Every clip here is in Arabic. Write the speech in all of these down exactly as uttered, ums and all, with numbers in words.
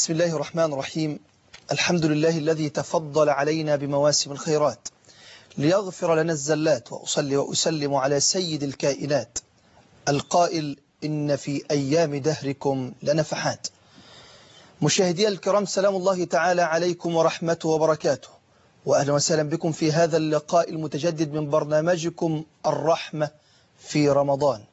بسم الله الرحمن الرحيم. الحمد لله الذي تفضل علينا بمواسم الخيرات ليغفر لنا الزلات، وأصلي وأسلم على سيد الكائنات القائل إن في أيام دهركم لنفحات. مشاهدي الكرام، سلام الله تعالى عليكم ورحمته وبركاته، وأهلا وسهلا بكم في هذا اللقاء المتجدد من برنامجكم الرحمة في رمضان.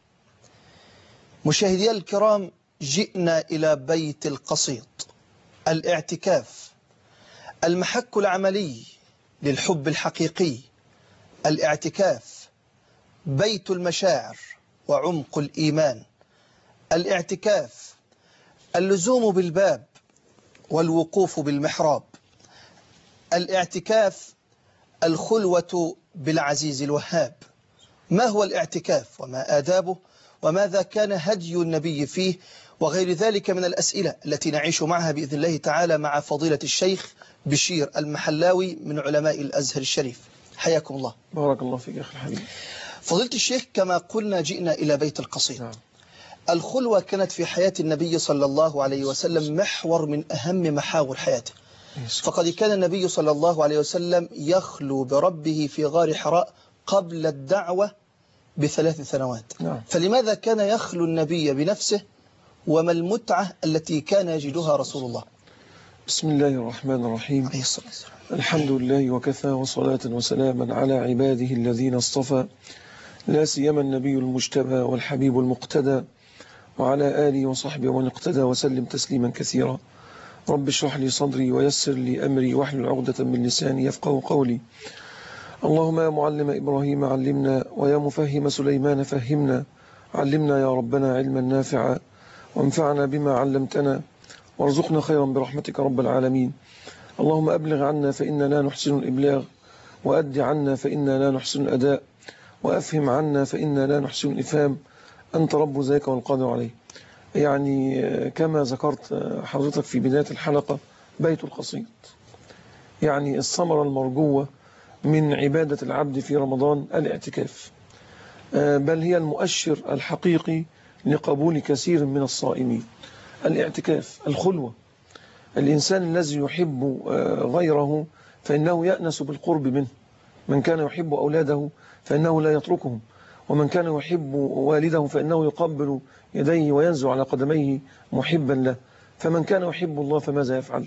مشاهدي الكرام، جئنا إلى بيت القصيد، الاعتكاف، المحك العملي للحب الحقيقي. الاعتكاف بيت المشاعر وعمق الإيمان. الاعتكاف اللزوم بالباب والوقوف بالمحراب. الاعتكاف الخلوة بالعزيز الوهاب. ما هو الاعتكاف وما آدابه وماذا كان هدي النبي فيه، وغير ذلك من الأسئلة التي نعيش معها بإذن الله تعالى مع فضيلة الشيخ بشير المحلاوي من علماء الأزهر الشريف. حياكم الله. بارك الله فيك أخي الحبيب. فضيلة الشيخ، كما قلنا جئنا إلى بيت القصيد. نعم. الخلوة كانت في حياة النبي صلى الله عليه وسلم محور من أهم محاور حياته، فقد كان النبي صلى الله عليه وسلم يخلو بربه في غار حراء قبل الدعوة بثلاث سنوات. نعم. فلماذا كان يخلو النبي بنفسه، وما المتعة التي كان يجدها رسول الله؟ بسم الله الرحمن الرحيم. عليه الصلاة والسلام. الحمد لله وكفى، وصلاة وسلاما على عباده الذين اصطفى، لا سيما النبي المجتبى والحبيب المقتدى، وعلى آله وصحبه ومن اقتدى وسلم تسليما كثيرا. رب اشرح لي صدري ويسر لي أمري واحلل عقدة من لساني يفقه قولي. اللهم يا معلم إبراهيم علمنا، ويا مفهم سليمان فهمنا. علمنا يا ربنا علما نافعا، وانفعنا بما علمتنا، وارزقنا خيرا برحمتك رب العالمين. اللهم أبلغ عنا فإننا لا نحسن الإبلاغ، وأد عنا فإننا لا نحسن الأداء، وأفهم عنا فإننا لا نحسن الإفهام. أنت رب ذاك والقادر عليه. يعني كما ذكرت حضرتك في بداية الحلقة، بيت القصيد يعني الثمرة المرجوة من عبادة العبد في رمضان الاعتكاف، بل هي المؤشر الحقيقي لقبول كثير من الصائمين. الاعتكاف، الخلوة. الإنسان الذي يحب غيره فإنه يأنس بالقرب منه. من كان يحب أولاده فإنه لا يتركهم، ومن كان يحب والده فإنه يقبل يديه وينزو على قدميه محبا له. فمن كان يحب الله فماذا يفعل؟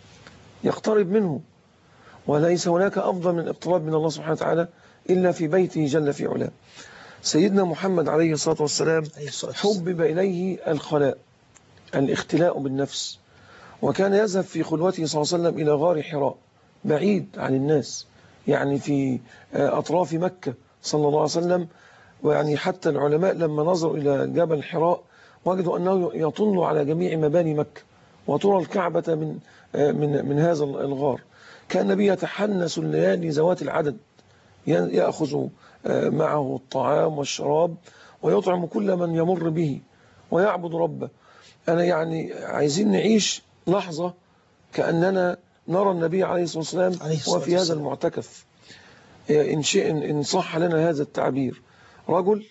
يقترب منه، وليس هناك أفضل من الاقتراب من الله سبحانه وتعالى إلا في بيته جل في علاه. سيدنا محمد عليه الصلاة والسلام حبب إليه الخلاء، الاختلاء بالنفس، وكان يذهب في خلوته صلى الله عليه وسلم إلى غار حراء بعيد عن الناس، يعني في أطراف مكة صلى الله عليه وسلم. ويعني حتى العلماء لما نظروا إلى جبل حراء وجدوا أنه يطل على جميع مباني مكة، وترى الكعبة من من من هذا الغار. كان النبي يتحنس الليالي ذوات العدد، يأخذ معه الطعام والشراب ويطعم كل من يمر به ويعبد ربه. أنا يعني عايزين نعيش لحظة كأننا نرى النبي عليه الصلاة والسلام وفي هذا المعتكف، إن شئ إن صح لنا هذا التعبير. رجل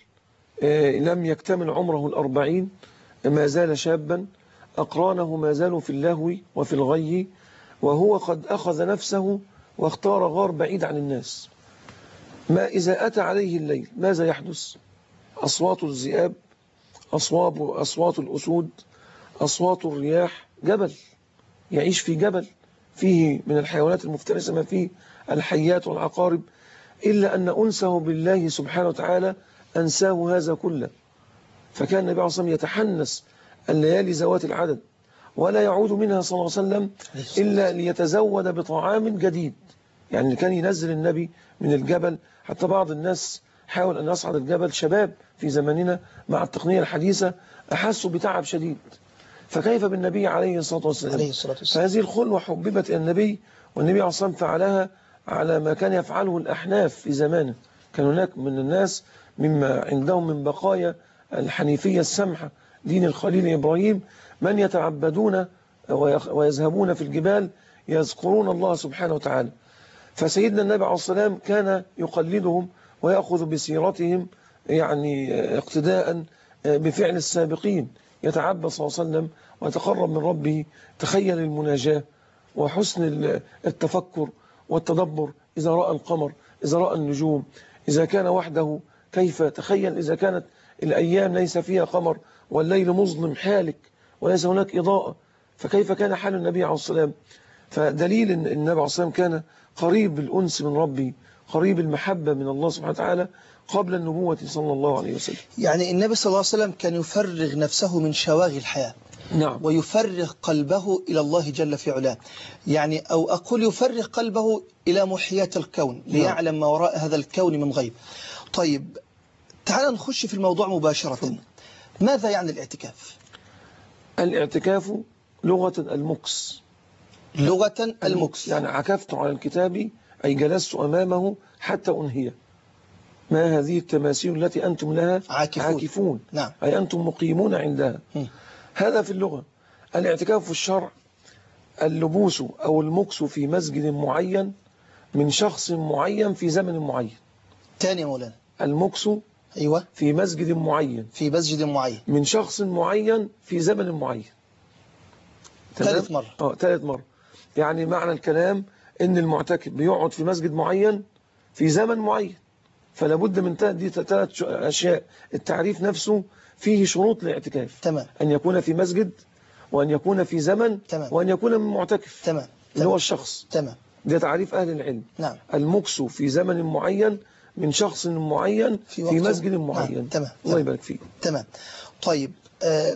لم يكتمل عمره الأربعين، ما زال شابا، أقرانه ما زالوا في اللهو وفي الغي، وهو قد أخذ نفسه واختار غار بعيد عن الناس. ما إذا أتى عليه الليل ماذا يحدث؟ أصوات الذئاب، أصوات, أصوات الأسود، أصوات الرياح. جبل، يعيش في جبل فيه من الحيوانات المفترسة ما فيه الحيات والعقارب، إلا أن أنسه بالله سبحانه وتعالى أنساه هذا كله. فكان النبي عليه الصلاة والسلام يتحنس الليالي ذوات العدد، ولا يعود منها صلى الله عليه وسلم إلا ليتزود بطعام جديد. يعني كان ينزل النبي من الجبل، حتى بعض الناس حاول أن يصعد الجبل، شباب في زماننا مع التقنية الحديثة أحسوا بتعب شديد، فكيف بالنبي عليه الصلاة والسلام؟ فهذه الخلوة حببت النبي، والنبي عليه الصلاة والسلام فعلها على ما كان يفعله الأحناف في زمانه. كان هناك من الناس مما عندهم من بقايا الحنيفية السمحة دين الخليل إبراهيم من يتعبدون ويذهبون في الجبال يذكرون الله سبحانه وتعالى. فسيدنا النبي عليه الصلاة والسلام كان يقلدهم ويأخذ بسيرتهم، يعني اقتداء بفعل السابقين. يتعبد صلى الله عليه وسلم ويتقرب من ربه. تخيل المناجاة وحسن التفكر والتدبر، إذا رأى القمر، إذا رأى النجوم، إذا كان وحده كيف. تخيل إذا كانت الأيام ليس فيها قمر والليل مظلم حالك وليس هناك إضاءة، فكيف كان حال النبي عليه الصلاة والسلام. فدليل أن النبي عليه الصلاة والسلام كان قريب الأنس من ربه، قريب المحبة من الله سبحانه وتعالى قبل النبوة صلى الله عليه وسلم. يعني النبي صلى الله عليه وسلم كان يفرغ نفسه من شواغل الحياة، نعم، ويفرغ قلبه إلى الله جل في علاه، يعني أو أقول يفرغ قلبه إلى محيات الكون ليعلم ما وراء هذا الكون من غيب. طيب تعال نخش في الموضوع مباشرة. ماذا يعني الاعتكاف؟ الاعتكاف لغة المكس، لغة المكس، يعني عكفت على الكتاب أي جلست أمامه حتى أنهيه. ما هذه التماثيل التي أنتم لها عاكفون, عاكفون. نعم. أي أنتم مقيمون عندها. م. هذا في اللغة. الاعتكاف في الشرع اللبوس أو المكس في مسجد معين من شخص معين في زمن معين. تاني يا مولانا. المكس أيوة في مسجد معين في مسجد معين من شخص معين في زمن معين. ثالث مرة. اه ثالث مرة. يعني معنى الكلام ان المعتكف بيقعد في مسجد معين في زمن معين، فلا بد من دي ثلاث اشياء. التعريف نفسه فيه شروط الاعتكاف. تمام. ان يكون في مسجد، وان يكون في زمن، تمام. وان يكون من معتكف. تمام. اللي هو الشخص. تمام. ده تعريف اهل العلم. نعم. المكس في زمن معين من شخص معين في, في مسجد معين. نعم. تمام. الله يبارك فيك. تمام. طيب آه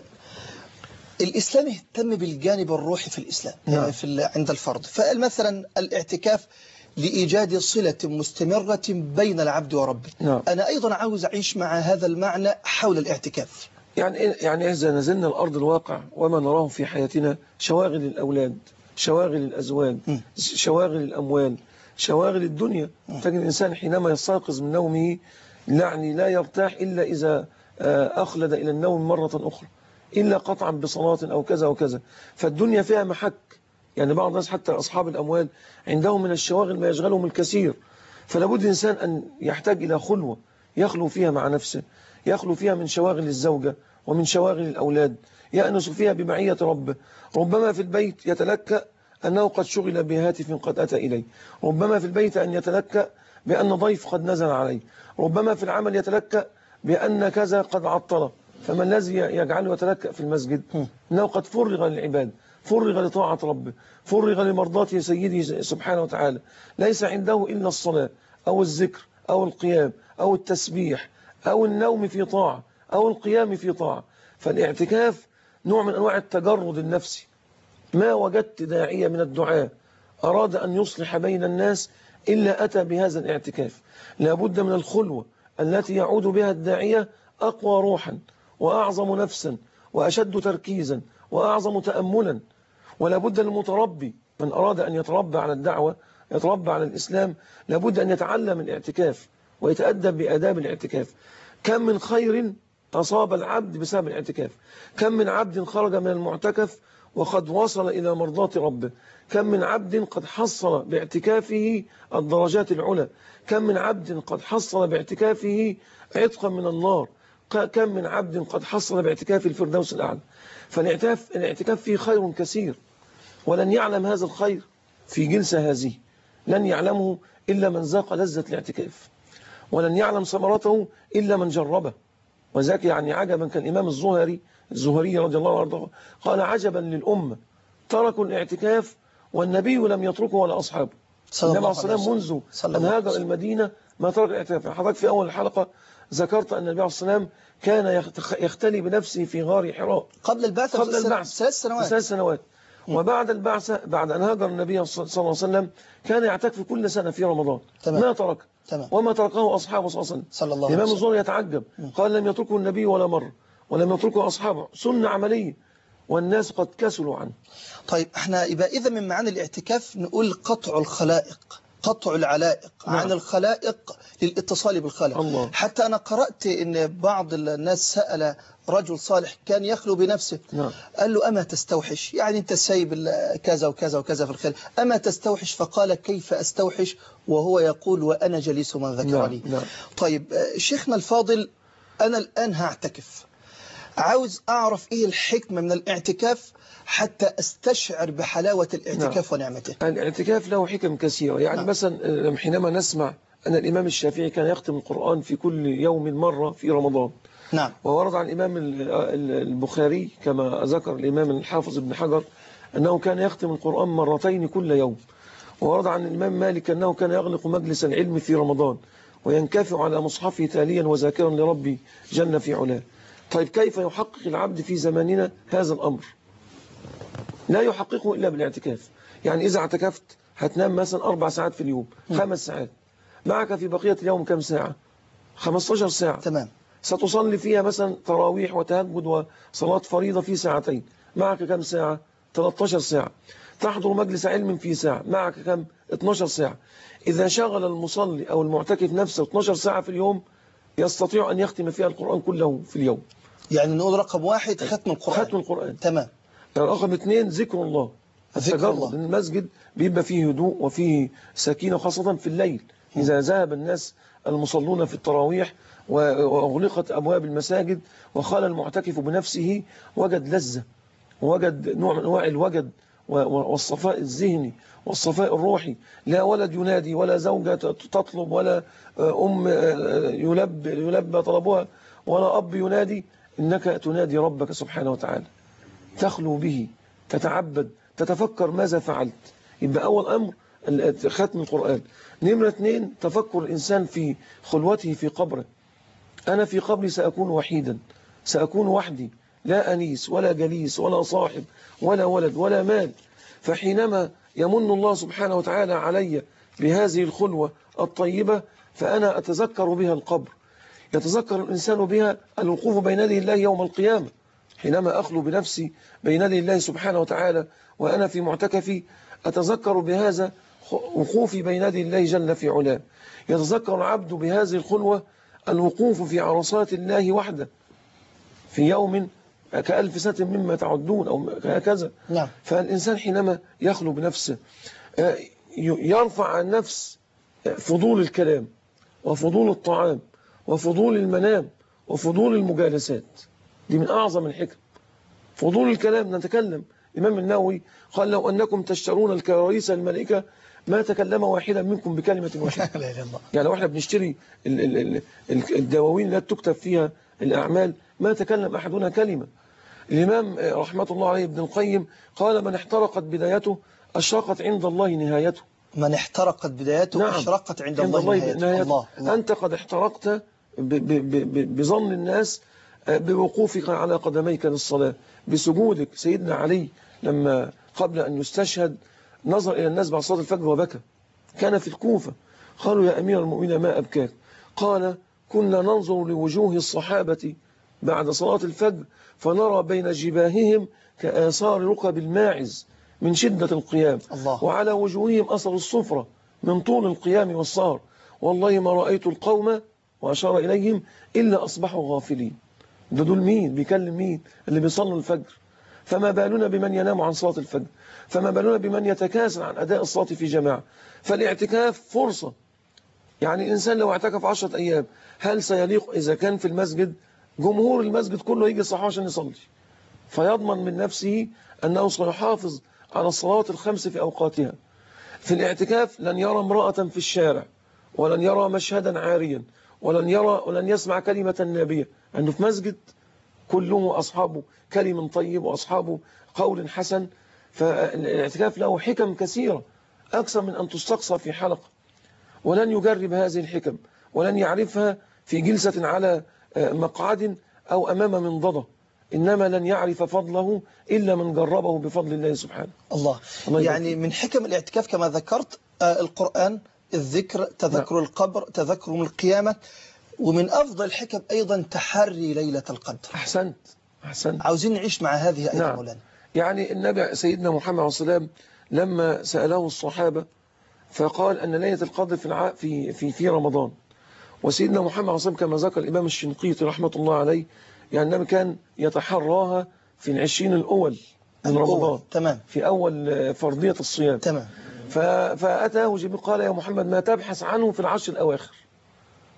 الإسلام اهتم بالجانب الروحي في الإسلام. نعم. في عند الفرد، فمثلا الاعتكاف لإيجاد صلة مستمرة بين العبد وربه. نعم. أنا أيضا عاوز أعيش مع هذا المعنى حول الاعتكاف. يعني يعني إذا نزلنا الأرض الواقع وما نراه في حياتنا شواغل الأولاد، شواغل الأزواج، م. شواغل الأموال، شواغل الدنيا، تجد الإنسان حينما يستيقظ من نومه يعني لا يرتاح إلا إذا أخلد إلى النوم مرة أخرى، إلا قطعا بصلاة أو كذا وكذا. فالدنيا فيها محك. يعني بعض الناس حتى أصحاب الأموال عندهم من الشواغل ما يشغلهم الكثير، فلا بد الإنسان أن يحتاج إلى خلوة يخلو فيها مع نفسه، يخلو فيها من شواغل الزوجة ومن شواغل الأولاد، يأنس فيها بمعية ربه. ربما في البيت يتلكأ أنه قد شغل بهاتف قد أتى إليه، ربما في البيت أن يتلكأ بأن ضيف قد نزل عليه، ربما في العمل يتلكأ بأن كذا قد عطله. فما الذي يجعله يتلكأ في المسجد؟ أنه قد فرغ للعباد، فرغ لطاعة ربه، فرغ لمرضاة سيده سبحانه وتعالى. ليس عنده إلا الصلاة أو الذكر أو القيام أو التسبيح أو النوم في طاعة أو القيام في طاعة. فالاعتكاف نوع من أنواع التجرد النفسي. ما وجدت داعية من الدعاء أراد أن يصلح بين الناس إلا أتى بهذا الاعتكاف. لابد من الخلوة التي يعود بها الداعية أقوى روحا وأعظم نفسا وأشد تركيزا وأعظم تأملا. ولابد للمتربي من أراد أن يتربى على الدعوة، يتربى على الإسلام، لابد أن يتعلم الاعتكاف ويتأدب بآداب الاعتكاف. كم من خير أصاب العبد بسبب الاعتكاف، كم من عبد خرج من المعتكف وقد وصل إلى مرضاة ربه، كم من عبد قد حصل باعتكافه الدرجات العلى، كم من عبد قد حصل باعتكافه عتقا من النار، كم من عبد قد حصل باعتكاف الفردوس الأعلى. فالاعتكاف الاعتكاف فيه خير كثير، ولن يعلم هذا الخير في جلسة هذه، لن يعلمه إلا من ذاق لذة الاعتكاف، ولن يعلم ثمرته إلا من جربه. وذاك يعني عجبا كان الإمام الزهري الزهري رضي الله عنه قال: عجبا للأمة تركوا الاعتكاف والنبي لم يتركه ولا أصحابه. النبي عليه الصلاة والسلام منذ أن هاجر المدينة ما ترك الاعتكاف. حضرتك في أول الحلقة ذكرت أن النبي عليه الصلاة والسلام كان يختلي بنفسه في غار حراء قبل البعثة قبل البعث ثلاث سنوات ثلاث سنوات وبعد البعثة بعد أن هاجر النبي صلى الله عليه وسلم كان يعتكف كل سنة في رمضان. تمام. ما ترك تمام. وما تركه أصحابه صلى الله عليه وسلم. صلى الله عليه الإمام وسلم الزهري يتعجب قال: لم يتركه النبي ولا مرة ولم يتركه أصحابه، سنة عملية والناس قد كسلوا عنه. طيب احنا يبقى إذا من معاني الاعتكاف نقول قطع الخلائق، قطع العلائق. نعم. عن الخلائق للاتصال بالخالق. الله. حتى أنا قرأت إن بعض الناس سأل رجل صالح كان يخلو بنفسه. نعم. قال له: أما تستوحش؟ يعني أنت سايب كذا وكذا وكذا في الخير، أما تستوحش؟ فقال: كيف أستوحش وهو يقول وأنا جليس من ذكرني. نعم. نعم. طيب شيخنا الفاضل، أنا الآن هعتكف، عاوز أعرف إيه الحكمة من الاعتكاف حتى أستشعر بحلاوة الاعتكاف. نعم. ونعمته. الاعتكاف له حكم كثيرة. يعني نعم. مثلا حينما نسمع أن الإمام الشافعي كان يختم القرآن في كل يوم مرة في رمضان. نعم. وورد عن الإمام البخاري كما ذكر الإمام الحافظ ابن حجر أنه كان يختم القرآن مرتين كل يوم. وورد عن الإمام مالك أنه كان يغلق مجلس العلم في رمضان وينكفع على مصحفه تاليا وذاكرا لربي جل في علاه. طيب كيف يحقق العبد في زماننا هذا الأمر؟ لا يحققه إلا بالاعتكاف. يعني إذا اعتكفت هتنام مثلا أربع ساعات في اليوم، خمس ساعات، معك في بقية اليوم كم ساعة؟ خمستاشر ساعة. تمام. ستصلي فيها مثلا تراويح وتهجد وصلاة فريضة في ساعتين، معك كم ساعة؟ تلتاشر ساعة. تحضر مجلس علم في ساعة، معك كم؟ اتناشر ساعة. إذا شغل المصلي أو المعتكف نفسه اتناشر ساعة في اليوم يستطيع أن يختم فيها القرآن كله في اليوم. يعني نقول رقم واحد ختم القرآن. ختم القرآن. تمام. رقم اثنين ذكر الله. ذكر الله. المسجد بيبقى فيه هدوء وفيه سكينة خاصة في الليل. إذا ذهب الناس المصلون في التراويح وأغلقت أبواب المساجد وخال المعتكف بنفسه وجد لذة ووجد نوع من أنواع الوجد والصفاء الذهني والصفاء الروحي. لا ولد ينادي ولا زوجة تطلب ولا أم يلب يلبى طلبها ولا أب ينادي. إنك تنادي ربك سبحانه وتعالى، تخلو به، تتعبد، تتفكر ماذا فعلت. يبقى أول أمر ختم القرآن. نمرة اثنين تفكر الإنسان في خلوته في قبره. أنا في قبري سأكون وحيدا، سأكون وحدي، لا أنيس ولا جليس ولا صاحب ولا ولد ولا مال. فحينما يمن الله سبحانه وتعالى علي بهذه الخلوة الطيبة فأنا أتذكر بها القبر. يتذكر الإنسان بها الوقوف بين يدي الله يوم القيامة. حينما أخلو بنفسي بين يدي الله سبحانه وتعالى وأنا في معتكفي أتذكر بهذا وقوفي بين يدي الله جل في علاه. يتذكر العبد بهذه الخلوة الوقوف في عرصات الله وحده في يوم كألف سنة مما تعدون أو هكذا. نعم. فالإنسان حينما يخلو بنفسه يرفع عن نفس فضول الكلام وفضول الطعام وفضول المنام وفضول المجالسات. دي من أعظم الحكم. فضول الكلام، نتكلم. الإمام النووي قال لو أنكم تشترون الكراريس الملائكة ما تكلم واحدا منكم بكلمة واحدة. يعني لو احنا بنشتري الدواوين التي تكتب فيها الأعمال ما تكلم أحدنا كلمة. الإمام رحمة الله عليه ابن القيم قال من احترقت بدايته أشرقت عند الله نهايته. من احترقت بدايته نعم. أشرقت عند, عند الله نهايته. نهايته. الله. الله. أنت قد احترقت بظن الناس بوقوفك على قدميك للصلاة، بسجودك. سيدنا علي لما قبل أن يستشهد نظر إلى الناس بعد صلاة الفجر وبكى. كان في الكوفة. قالوا يا أمير المؤمنين ما أبكاك؟ قال كنا ننظر لوجوه الصحابة بعد صلاة الفجر فنرى بين جباههم كآثار ركب الماعز من شدة القيام. الله. وعلى وجوههم أثر الصفرة من طول القيام والسهر. والله ما رأيت القوم وأشار إليهم إلا أصبحوا غافلين. ده دول مين؟ بيكلم مين؟ اللي بيصلوا الفجر. فما بالنا بمن ينام عن صلاة الفجر، فما بالنا بمن يتكاسل عن أداء الصلاة في جماعة. فالاعتكاف فرصة. يعني الإنسان لو اعتكف عشرة أيام هل سيليق إذا كان في المسجد جمهور المسجد كله يجي صحوه عشان يصلي، فيضمن من نفسه أنه سيحافظ على الصلوات الخمس في أوقاتها. في الاعتكاف لن يرى امرأة في الشارع ولن يرى مشهدا عاريا ولن يرى ولن يسمع كلمة نابية. أنه في مسجد كله أصحابه كلم طيب وأصحابه قول حسن. فالاعتكاف له حكم كثيرة أكثر من أن تستقصى في حلقة. ولن يجرب هذه الحكم ولن يعرفها في جلسة على مقعد أو أمام منضدة. إنما لن يعرف فضله إلا من جربه بفضل الله سبحانه. الله, الله يعني من حكم الاعتكاف كما ذكرت القرآن، الذكر، تذكر نعم. القبر، تذكر من القيامة. ومن أفضل الحكم أيضا تحري ليلة القدر. أحسنت أحسنت. عاوزين نعيش مع هذه أيضا نعم. مولانا. يعني النبي سيدنا محمد عليه الصلاة والسلام لما سأله الصحابة فقال أن ليلة القدر في الع... في في في رمضان. وسيدنا محمد عليه الصلاة والسلام كما ذكر الإمام الشنقيطي رحمة الله عليه يعني النبي كان يتحراها في العشرين الأول من رمضان. تمام. في أول فرضية الصيام. تمام. ف... فأتاه جبريل قال يا محمد ما تبحث عنه في العشر الأواخر؟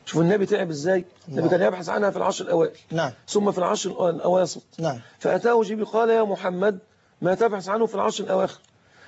شوف النبي تعب ازاي. النبي كان يبحث عنها في العشر الأوائل، نعم. ثم في العشر الأواسط، نعم. فأتاه جبريل قال يا محمد ما تبحث عنه في العشر الأواخر،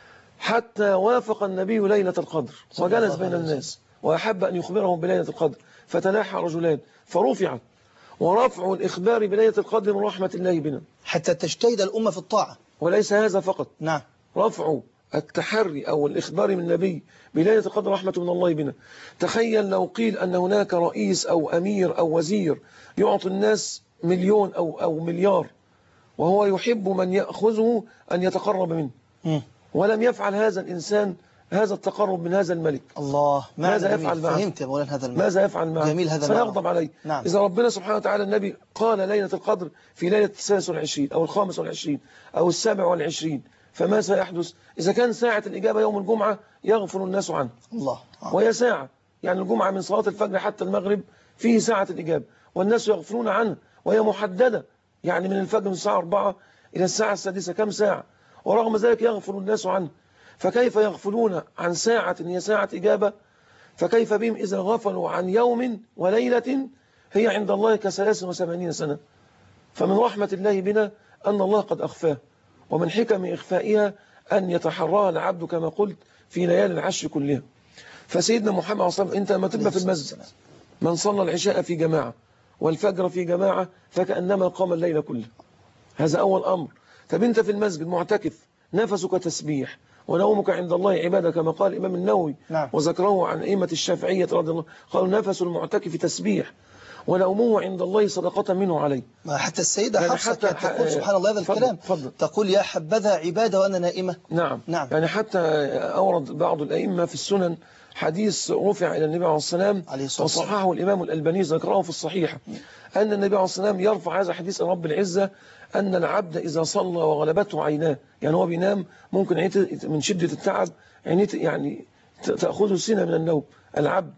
حتى وافق النبي ليلة القدر وجلس بين الناس وأحب أن يخبرهم بليلة القدر، فتلاحى رجلان فرفعت، ورفع الإخبار بليلة القدر من رحمة الله بنا حتى تجتهد الأمة في الطاعة. وليس هذا فقط، نعم. رفع التحري أو الإخبار من النبي بليلة القدر رحمة من الله بنا. تخيل لو قيل أن هناك رئيس أو أمير أو وزير يعطي الناس مليون أو, أو مليار، وهو يحب من يأخذه أن يتقرب منه، م. ولم يفعل هذا الإنسان هذا التقرب من هذا الملك، الله ماذا يفعل معه؟ فهمت يا مولانا هذا المعنى. ماذا يفعل معه؟ جميل هذا سيغضب عليه. نعم. إذا ربنا سبحانه وتعالى النبي قال ليلة القدر في ليلة السادس والعشرين أو الخامس والعشرين أو السابع والعشرين، فما سيحدث؟ إذا كان ساعة الإجابة يوم الجمعة يغفل الناس عنه، الله. آه. وهي ساعة، يعني الجمعة من صلاة الفجر حتى المغرب فيه ساعة الإجابة، والناس يغفلون عنه، وهي محددة، يعني من الفجر من الساعة أربعة إلى الساعة السادسة كم ساعة، ورغم ذلك يغفل الناس عنه. فكيف يغفلون عن ساعة هي ساعة إجابة؟ فكيف بهم إذا غفلوا عن يوم وليلة هي عند الله كثلاث وثمانين سنة؟ فمن رحمة الله بنا أن الله قد أخفاه، ومن حكم إخفائها أن يتحراها العبد كما قلت في ليالي العشر كلها. فسيدنا محمد صلى الله عليه وسلم أنت لما تبقى في المسجد من صلى العشاء في جماعة والفجر في جماعة فكأنما قام الليل كله، هذا أول أمر. طب أنت في المسجد معتكف نفسك تسبيح ونومك عند الله عبادة كما قال الإمام النووي. نعم. وذكره عن أئمة الشافعية رضي الله قالوا نفس المعتكف تسبيح ونومه عند الله صدقة منه عليه. ما حتى السيدة يعني حفصة كانت تقول سبحان الله هذا الكلام، فضل. تقول يا حبذا عبادة وأنا نائمة. نعم. نعم. يعني حتى أورد بعض الأئمة في السنن حديث رفع إلى النبي عليه السلام وصححه الإمام الألباني ذكره في الصحيحة أن النبي عليه السلام يرفع هذا حديث رب العزة أن العبد إذا صلى وغلبته عيناه، يعني هو بينام ممكن من شدة التعب يعني تأخذه سنة من النوم العبد،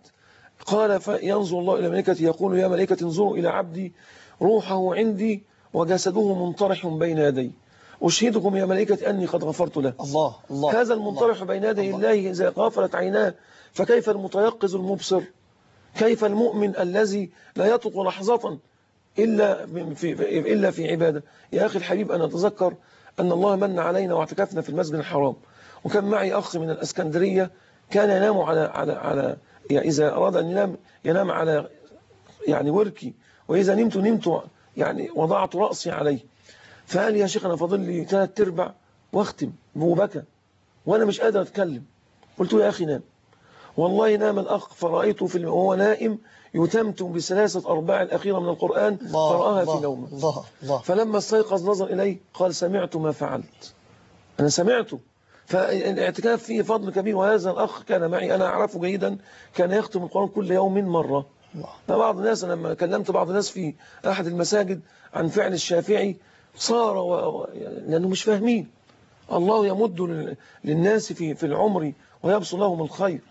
قال فينظر الله إلى ملائكته يقول يا ملائكة انظروا إلى عبدي روحه عندي وجسده منطرح بين يدي، أشهدكم يا ملائكة أني قد غفرت له. الله الله. هذا المنطرح بين يدي الله إذا غفلت عيناه، فكيف المتيقظ المبصر؟ كيف المؤمن الذي لا يطلق لحظة إلا في, إلا في عبادة؟ يا أخي الحبيب أنا أتذكر أن الله من علينا واعتكفنا في المسجد الحرام، وكان معي أخ من الأسكندرية كان ينام على على على يعني إذا أراد أن ينام ينام على يعني وركي، وإذا نمت نمت يعني وضعت رأسي عليه، فقال يا شيخ أنا فاضل لي ثلاث أرباع واختم، وبكى وأنا مش قادر أتكلم. قلت له يا أخي نام. والله نام الأخ فرأيته في وهو نائم يتمتم بثلاثة أرباع الأخيرة من القرآن فرآها في نومه. الله الله. فلما استيقظ نظر إليه قال سمعت ما فعلت، أنا سمعته. فالاعتكاف فيه فضل كبير، وهذا الأخ كان معي أنا أعرفه جيدا، كان يختم القرآن كل يوم مرة. بعض الناس لما كلمت بعض الناس في أحد المساجد عن فعل الشافعي صار و... لأنه مش فاهمين. الله يمد للناس في في العمر ويبسط لهم الخير.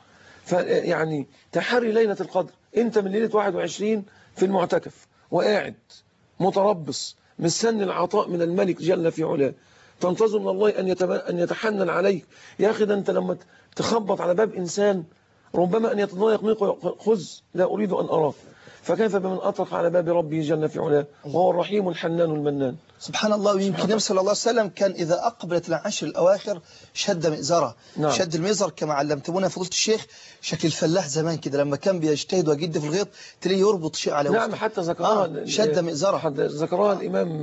فيعني تحري ليلة القدر، أنت من ليلة واحد وعشرين في المعتكف وقاعد متربص مستني العطاء من الملك جل في علاه، تنتظر من الله أن أن يتحنن عليك. يا أخي ده أنت لما تخبط على باب إنسان ربما أن يتضايق منك خذ لا أريد أن أراك، فكيف بمن أطرق على باب ربه جل في علاه وهو الرحيم الحنان المنان. سبحان الله. ويمكن النبي صلى الله عليه وسلم كان إذا أقبلت العشر الأواخر شد مئزره. نعم. شد المئزر كما علمتمونا فضيلة الشيخ شكل الفلاح زمان كده لما كان بيجتهد ويجد في الغيط تلاقيه يربط شيء على وسطه. نعم حتى ذكرها آه شد مئزره ذكرها الإمام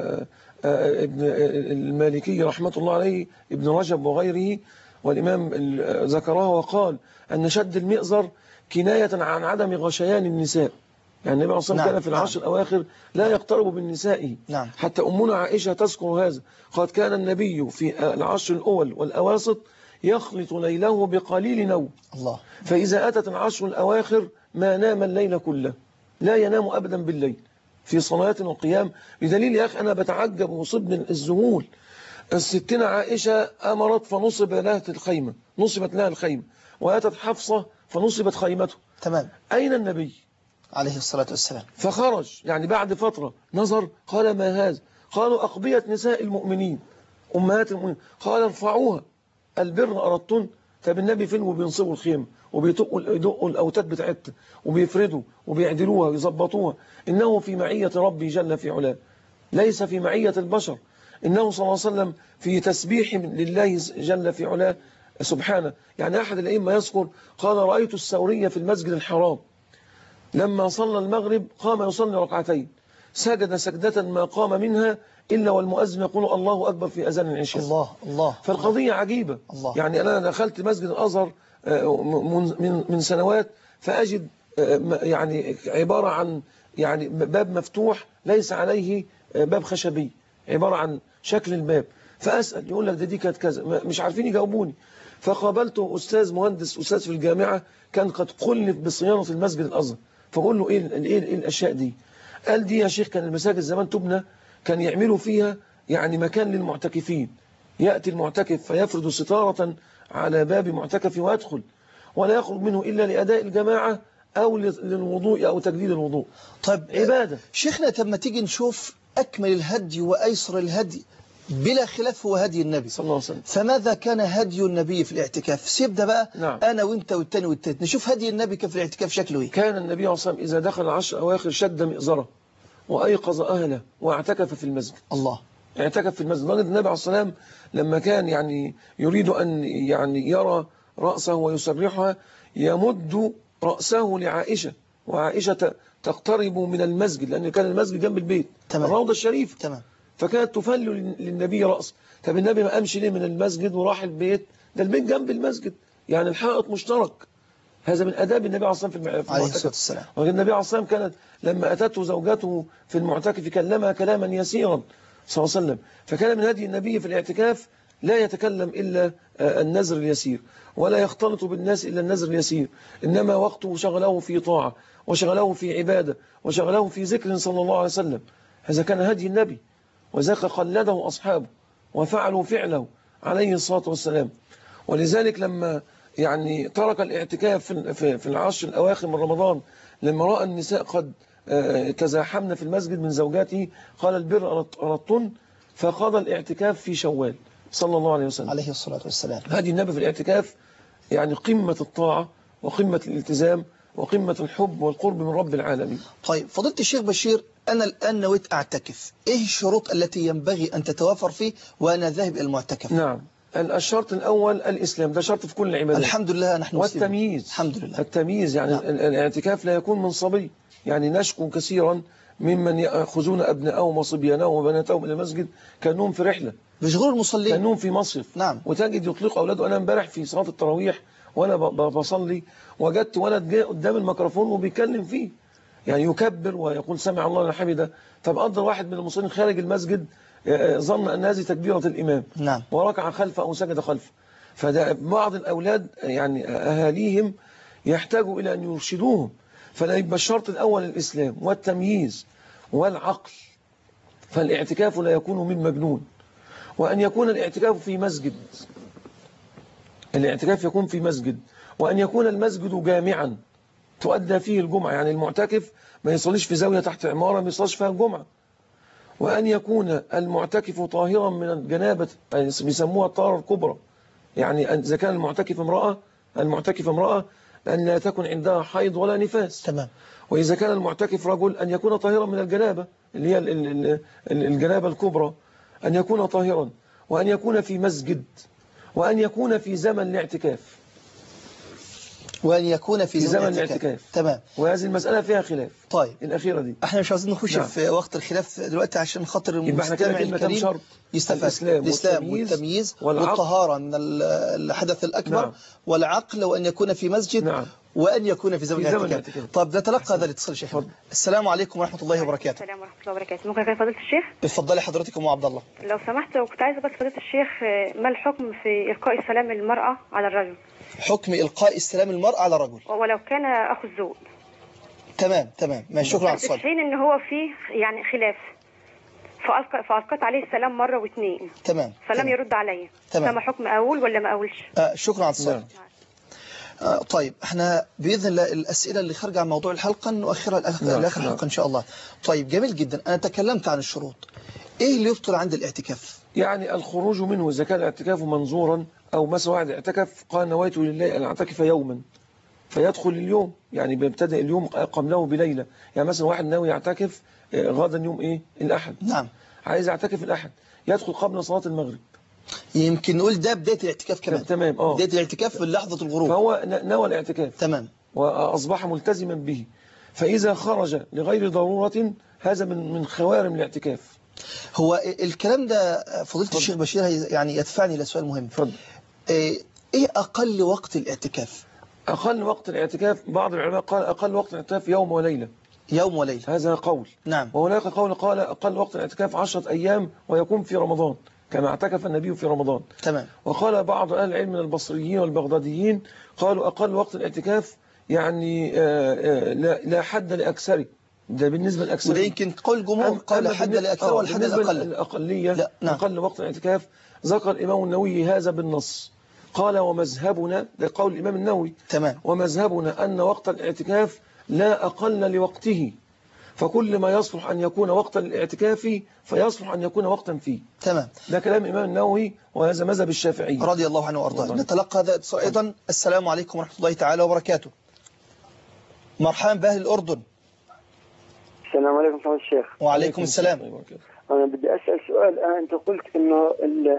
ابن المالكي رحمة الله عليه ابن رجب وغيره، والإمام ذكرها وقال أن شد المئزر كناية عن عدم غشيان النساء، يعني النبي صلى الله عليه وسلم كان في العشر الأواخر لا يقترب بالنساء. نعم. حتى أمنا عائشة تذكر هذا، قد كان النبي في العشر الأول والأواسط يخلط ليله بقليل نوم. الله. فإذا أتت العشر الأواخر ما نام الليل كله، لا ينام أبدا بالليل في صلاة وقيام. بدليل يا أخي أنا بتعجب وصبني الذهول، الستنا عائشة أمرت فنصب لها الخيمة، نصبت لها الخيمة، وأتت حفصة فنصبت خيمته. تمام. أين النبي عليه الصلاة والسلام؟ فخرج يعني بعد فترة نظر قال ما هذا؟ قالوا أقبية نساء المؤمنين أمهات المؤمنين. قال ارفعوها البر أردتن، طب النبي فين وبينصبوا الخيمة وبيطقوا يدقوا الأوتاد بتاعتها وبيفردوا وبيعدلوها ويظبطوها؟ إنه في معية ربي جل في علاه، ليس في معية البشر. إنه صلى الله عليه وسلم في تسبيح لله جل في علاه سبحانه. يعني أحد الأئمة يذكر قال: رأيت الثوري في المسجد الحرام لما صلى المغرب قام يصلي ركعتين، سجد سجدة ما قام منها إلا والمؤذن يقول الله أكبر في أذان العشاء. الله الله فالقضية عجيبة. الله. يعني أنا دخلت مسجد الأزهر من من سنوات فأجد يعني عبارة عن يعني باب مفتوح ليس عليه باب خشبي، عبارة عن شكل الباب. فأسأل يقول لك ده دي كانت كذا، مش عارفين يجاوبوني. فقابلت أستاذ مهندس أستاذ في الجامعة كان قد كلف بصيانة المسجد الأزهر، فقول له إيه, إيه, إيه الأشياء دي؟ قال دي يا شيخ كان المساجد زمان تبنى كان يعملوا فيها يعني مكان للمعتكفين، يأتي المعتكف فيفرد ستارة على باب معتكفه ويدخل ولا يخرج منه إلا لأداء الجماعة أو للوضوء أو تجديد الوضوء. طيب عبادة. شيخنا، طب ما تيجي نشوف أكمل الهدي وأيسر الهدي بلا خلاف هو هدي النبي صلى الله عليه وسلم. فماذا كان هدي النبي في الاعتكاف؟ سيبنا بقى. نعم. أنا وإنت والتاني والتالت نشوف هدي النبي كان في الاعتكاف شكله إيه. كان النبي صلى الله عليه وسلم إذا دخل العشر أواخر شد مئزره وأيقظ أهله واعتكف في المسجد. الله. اعتكف في المسجد. لدرجة النبي عليه الصلاة والسلام لما كان يعني يريد أن يعني يرى رأسه ويسرحها يمد رأسه لعائشة، وعائشة تقترب من المسجد لأن كان المسجد جنب البيت. تمام. الروضة الشريف. تمام. فكانت تفل للنبي رأسه. طب النبي ما قامش ليه من المسجد وراح البيت؟ ده البيت جنب المسجد، يعني الحائط مشترك. هذا من آداب النبي عليه الصلاة والسلام في المعتكف. والنبي عليه الصلاة والسلام كانت لما أتته زوجته في المعتكف كلمها كلاما يسيرا صلى الله عليه وسلم. فكان من هدي النبي في الاعتكاف لا يتكلم إلا النذر اليسير، ولا يختلط بالناس إلا النذر اليسير، إنما وقته شغله في طاعة وشغله في عبادة وشغله في ذكر صلى الله عليه وسلم. هذا كان هدي النبي، وذاك قلده أصحابه وفعلوا فعله عليه الصلاة والسلام. ولذلك لما يعني ترك الاعتكاف في العشر الأواخر من رمضان لما رأى النساء قد تزاحمن في المسجد من زوجاته قال البر أردتن، فقضى الاعتكاف في شوال صلى الله عليه وسلم عليه الصلاة والسلام. هذه النبي في الاعتكاف يعني قمة الطاعة وقمة الالتزام وقمة الحب والقرب من رب العالمين. طيب فضيلة الشيخ بشير، أنا الآن نويت أعتكف، إيه الشروط التي ينبغي أن تتوافر فيه وأنا ذاهب إلى المعتكف؟ نعم، الشرط الأول الإسلام، ده شرط في كل العبادات. الحمد لله نحن مسلمين. والتمييز. الحمد لله. التمييز يعني نعم. الاعتكاف لا يكون من صبي، يعني نشكو كثيرا ممن يأخذون أبنائهم وصبيانهم وبناتهم إلى المسجد كأنهم في رحلة، بيشغلوا المصلين كأنهم في مصيف. نعم. وتجد يطلق أولاده. أنا امبارح في صلاة التراويح وأنا بصلي وجدت ولد جاء قدام الميكروفون وبيتكلم فيه، يعني يكبر ويقول سمع الله لمن حمده. طب قدر واحد من المصلين خارج المسجد ظن أن هذه تكبيرة الإمام. نعم. وركع خلفه أو سجد خلفه. فده بعض الأولاد يعني أهاليهم يحتاجوا إلى أن يرشدوهم. فلا يبقى الشرط الأول الإسلام والتمييز والعقل. فالاعتكاف لا يكون من مجنون، وأن يكون الاعتكاف في مسجد، الاعتكاف يكون في مسجد، وأن يكون المسجد جامعا تؤدى فيه الجمعة، يعني المعتكف ما يصليش في زاوية تحت عمارة ما يصليش فيها الجمعة. وأن يكون المعتكف طاهرا من الجنابة، يعني بيسموها الطهارة الكبرى، يعني إذا كان المعتكف امرأة المعتكف امرأة أن لا تكن عندها حيض ولا نفاس. تمام. وإذا كان المعتكف رجل أن يكون طاهرا من الجنابة اللي هي الجنابة الكبرى، أن يكون طاهرا، وأن يكون في مسجد، وأن يكون في زمن الاعتكاف، وأن يكون في, في زمن, زمن الاعتكاف. الاعتكاف. تمام. وهذه المسألة فيها خلاف. طيب الأخيرة دي احنا مش عاوزين نخش نعم. في وقت الخلاف دلوقتي عشان خاطر المستمع الكريم شرط. يستفاد. الإسلام, الإسلام والتمييز والطهارة من الحدث الأكبر. نعم. والعقل، وأن يكون في مسجد. نعم. وأن يكون في زمن الاعتكاف. طب نتلقى هذا الاتصال شيخ. السلام عليكم ورحمة الله وبركاته. السلام ورحمة الله وبركاته. ممكن كيف فضيلة الشيخ؟ اتفضلي حضرتك أم عبد الله. لو سمحت كنت عايزة بس فضيلة الشيخ ما الحكم في إلقاء السلام للمرأة على الرجل؟ حكم إلقاء السلام المرأة على الرجل ولو كان أخو الزوج. تمام تمام ماشي. شكرا على الصلاة. في حين إن هو فيه يعني خلاف فألقى فألقت عليه السلام مرة واثنين. تمام. فلم تمام. يرد عليه. تمام. فما حكم أقول ولا ما أقولش؟ آه شكرا على الصلاة. آه طيب احنا بإذن الله الأسئلة اللي خارجة عن موضوع الحلقة نؤخرها لآخر حلقة إن شاء الله. طيب جميل جدا. أنا تكلمت عن الشروط. إيه اللي يبطل عند الاعتكاف؟ يعني الخروج منه إذا كان الاعتكاف منظورا أو مثلا واحد اعتكف قال نويت لله أن أعتكف يوما، فيدخل اليوم يعني بيبتدئ اليوم قبله بليلة. يعني مثلا واحد ناوي يعتكف غدا يوم إيه الأحد، نعم، عايز يعتكف الأحد، يدخل قبل صلاة المغرب. يمكن نقول ده بداية الاعتكاف كمان. تمام. اه بداية الاعتكاف في لحظة الغروب، فهو نوى الاعتكاف تمام، وأصبح ملتزما به. فإذا خرج لغير ضرورة هذا من من خوارم الاعتكاف. هو الكلام ده فضيلة الشيخ بشير يعني يدفعني إلى سؤال مهم. اتفضل. إيه أقل وقت الاعتكاف؟ أقل وقت الاعتكاف بعض العلماء قال أقل وقت الاعتكاف يوم وليلة. يوم وليلة، هذا قول. نعم. وهناك قول قال أقل وقت الاعتكاف عشرة أيام ويكون في رمضان كما اعتكف النبي في رمضان. تمام. وقال بعض أهل العلم من البصريين والبغداديين قالوا أقل وقت الاعتكاف يعني آآ آآ لا, لا حد لأكثره. ده بالنسبة للأكثر، وده يمكن قول الجمهور قول حد لأكثر ولا حد الأقل. الأقلية لا. نعم. أقل وقت الاعتكاف ذكر الإمام النووي هذا بالنص، قال ومذهبنا، ده قول الإمام النووي، تمام، ومذهبنا أن وقت الاعتكاف لا أقل لوقته، فكل ما يصلح أن يكون وقتا للاعتكاف فيصلح أن يكون وقتا فيه. تمام. ده كلام الإمام النووي وهذا مذهب الشافعي رضي الله عنه وأرضاه. نتلقى هذا أيضا. السلام عليكم ورحمة الله تعالى وبركاته. مرحبا بأهل الأردن. السلام عليكم سعادة الشيخ. وعليكم السلام. أنا بدي أسأل سؤال. آه أنت قلت إنه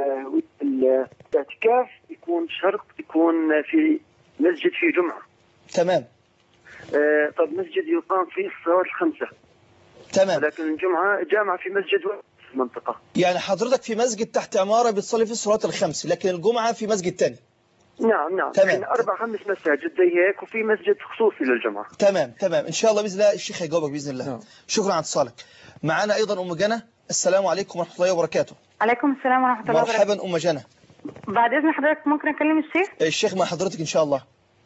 الاعتكاف يكون شرط يكون في مسجد فيه جمعة. تمام. آه طب مسجد يقام فيه الصلوات الخمسة. تمام. ولكن الجمعة جامعة في مسجد في المنطقة. يعني حضرتك في مسجد تحت عمارة بتصلي فيه الصلوات الخمس، لكن الجمعة في مسجد تاني. نعم نعم. تمام. أربع خمس مساجد زي هيك وفي مسجد خصوصي للجمعة. تمام تمام. إن شاء الله بإذن الله الشيخ هيجاوبك بإذن الله. نعم. شكرا على اتصالك. معنا أيضا أم جنى. السلام عليكم ورحمة الله وبركاته. عليكم السلام ورحمة الله وبركاته. مرحبا أم جنى. بعد إذن حضرتك ممكن أكلم الشيخ؟ الشيخ مع حضرتك إن شاء الله.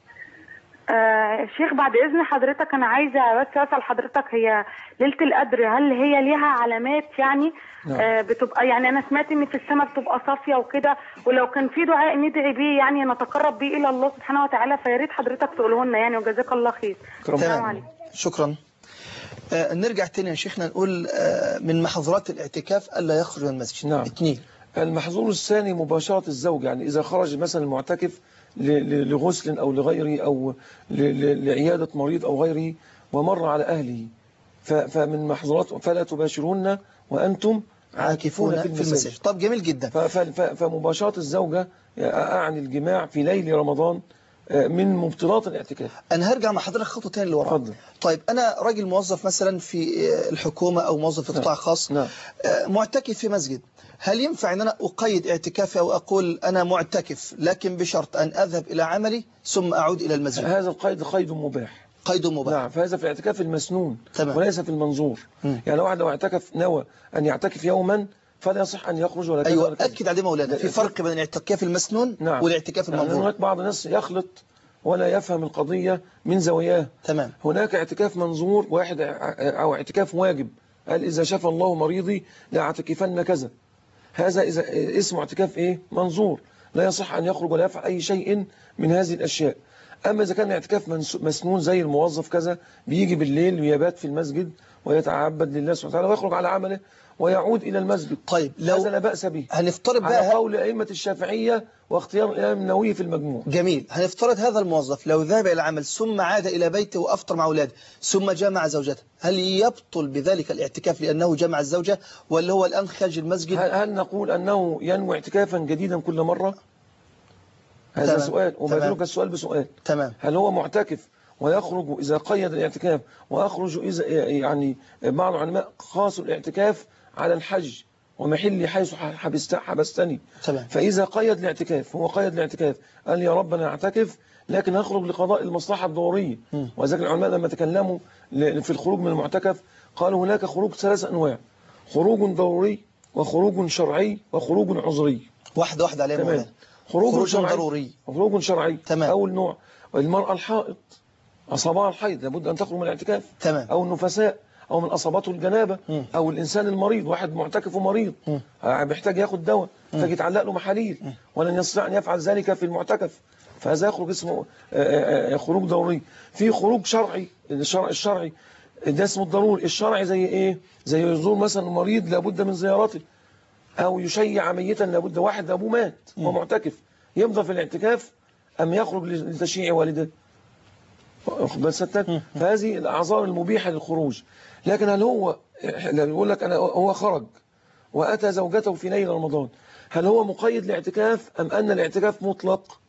آه الشيخ بعد إذن حضرتك أنا عايزة بس أسأل حضرتك، هي ليلة القدر هل هي ليها علامات يعني؟ نعم. آه بتبقى يعني أنا سمعت إن في السماء بتبقى صافية وكده، ولو كان في دعاء ندعي بيه يعني نتقرب بيه إلى الله سبحانه وتعالى، فيا ريت حضرتك تقوله لنا يعني، وجزاك الله خير. السلام عليكم. شكرا. آه نرجع تاني يا شيخنا نقول آه من محظورات الاعتكاف ألا يخرج من المسجد. نعم. اثنين. المحظور الثاني مباشرة الزوج، يعني إذا خرج مثلا المعتكف لغسل أو لغيره أو لعيادة مريض أو غيره ومر على أهله، فمن محظورات فلا تباشرون وأنتم عاكفون في المساجد. طب جميل جدا. فمباشرة الزوجة أعني الجماع في ليل رمضان من مبطلات الاعتكاف. أنا هرجع مع حضرتك خطوة تاني لورا. اتفضل. طيب أنا راجل موظف مثلا في الحكومة أو موظف في قطاع خاص، نعم. معتكف في مسجد، هل ينفع أن أنا أقيد اعتكافي أو أقول أنا معتكف لكن بشرط أن أذهب إلى عملي ثم أعود إلى المسجد؟ هذا القيد قيد مباح. قيد مباح. نعم. فهذا في الاعتكاف المسنون. تمام. وليس في المنظور. م. يعني واحد لو اعتكف نوى أن يعتكف يوما فلا يصح أن يخرج ولا كذا. أيوة أكد عليه مولانا في فرق بين الاعتكاف المسنون نعم. والاعتكاف المنظور. يعني هناك بعض الناس يخلط ولا يفهم القضية من زواياه. تمام. هناك اعتكاف منظور واحد أو اعتكاف واجب، قال إذا شاف الله مريضي لاعتكفن كذا، هذا إذا اسمه اعتكاف إيه؟ منظور، لا يصح أن يخرج ولا يفعل أي شيء من هذه الأشياء. أما إذا كان اعتكاف مسنون زي الموظف كذا بيجي بالليل ويبات في المسجد ويتعبد لله سبحانه وتعالى ويخرج على عمله ويعود إلى المسجد. طيب لو هذا لا بأس به، هنفترض بقى على قول أئمة الشافعية واختيار الإمام النووي في المجموع. جميل. هنفترض هذا الموظف لو ذهب إلى العمل ثم عاد إلى بيته وأفطر مع أولاده ثم جمع زوجته، هل يبطل بذلك الاعتكاف لأنه جمع الزوجة ولا هو الآن خارج المسجد؟ هل, هل نقول أنه ينوي اعتكافا جديدا كل مرة؟ هذا تمام. سؤال. وبدلك السؤال بسؤال. تمام. هل هو معتكف ويخرج إذا قيد الاعتكاف ويخرج إذا يعني بعض العلماء خاصوا الاعتكاف على الحج ومحلي حيث حبستني. تمام. فإذا قيد الاعتكاف هو قيد الاعتكاف قال يا رب أنا أعتكف لكن هخرج لقضاء المصلحة الضرورية. وذلك العلماء لما تكلموا في الخروج من المعتكف قالوا هناك خروج ثلاث أنواع: خروج ضروري وخروج شرعي وخروج عذري. واحدة واحدة علينا مولانا. خروج, خروج شرعي ضروري وخروج شرعي. تمام. أول نوع المرأة الحائض أصابها الحيض لابد أن تخرج من الاعتكاف. تمام. أو النفساء أو من أصابته الجنابة. م. أو الإنسان المريض، واحد معتكف ومريض بيحتاج ياخد دواء تجي تعلق له محاليل م. ولن يستطيع أن يفعل ذلك في المعتكف، فهذا يخرج اسمه خروج ضروري. في خروج شرعي، الشرع الشرعي ده اسمه الضروري. الشرعي زي إيه؟ زي يزور مثلا مريض لابد من زيارته، أو يشيع ميتا لابد، واحد أبوه مات ومعتكف يفضل في الاعتكاف أم يخرج لتشييع والده؟ بس فهذه الأعذار المبيحة للخروج. لكن هل هو يقول لك أنا هو خرج وأتى زوجته في ليل رمضان، هل هو مقيد الاعتكاف أم أن الاعتكاف مطلق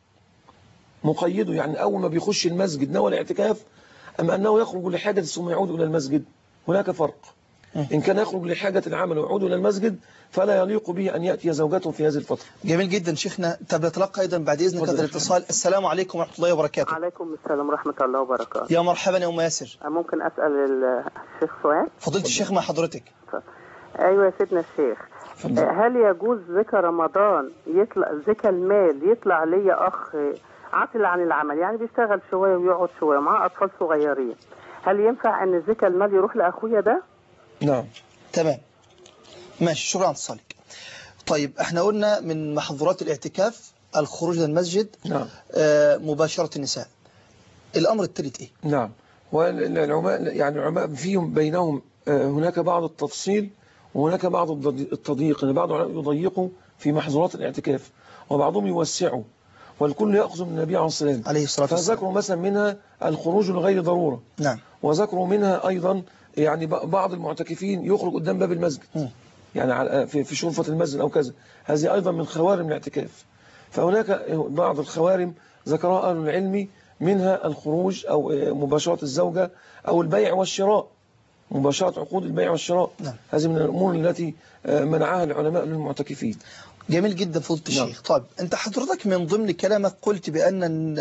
مقيده؟ يعني أول ما بيخش المسجد نوى الاعتكاف أم أنه يخرج لحاجة ثم يعود إلى المسجد؟ هناك فرق. إن كان يخرج لحاجة العمل ويعود إلى المسجد فلا يليق به أن يأتي زوجته في هذه الفترة. جميل جدا شيخنا. طب نتلقى أيضا بعد إذنك هذا الاتصال. السلام عليكم ورحمة الله وبركاته. عليكم السلام ورحمة الله وبركاته. يا مرحبا يا أم ياسر. ممكن أسأل الشيخ سؤال؟ فضيلة الشيخ مع حضرتك. أيوة يا سيدنا الشيخ، فضل. هل يجوز زكاة رمضان يطلع زكاة المال يطلع لي أخ عاطل عن العمل، يعني بيشتغل شوية ويقعد شوية مع أطفال صغيرين، هل ينفع أن زكاة المال يروح لأخويا ده؟ نعم تمام ماشي، شكرا على اتصالك. طيب احنا قلنا من محظورات الاعتكاف الخروج من المسجد. نعم. آه مباشرة النساء. الأمر الثالث إيه؟ نعم، والعلماء يعني العلماء فيهم بينهم هناك بعض التفصيل وهناك بعض التضييق، يعني بعض العلماء يضيقوا في محظورات الاعتكاف وبعضهم يوسعوا، والكل يأخذ من النبي عليه الصلاة والسلام عليه الصلاة والسلام. فذكروا مثلا منها الخروج لغير ضرورة. نعم. وذكروا منها أيضا يعني بعض المعتكفين يخرج قدام باب المسجد م. يعني في شرفة المسجد أو كذا، هذه أيضا من خوارم الاعتكاف. فهناك بعض الخوارم ذكرها أهل العلم، منها الخروج أو مباشرة الزوجة أو البيع والشراء، مباشرة عقود البيع والشراء. نعم. هذه من الأمور التي منعها العلماء للمعتكفين. جميل جدا فضيلة الشيخ. نعم. طيب أنت حضرتك من ضمن كلامك قلت بأن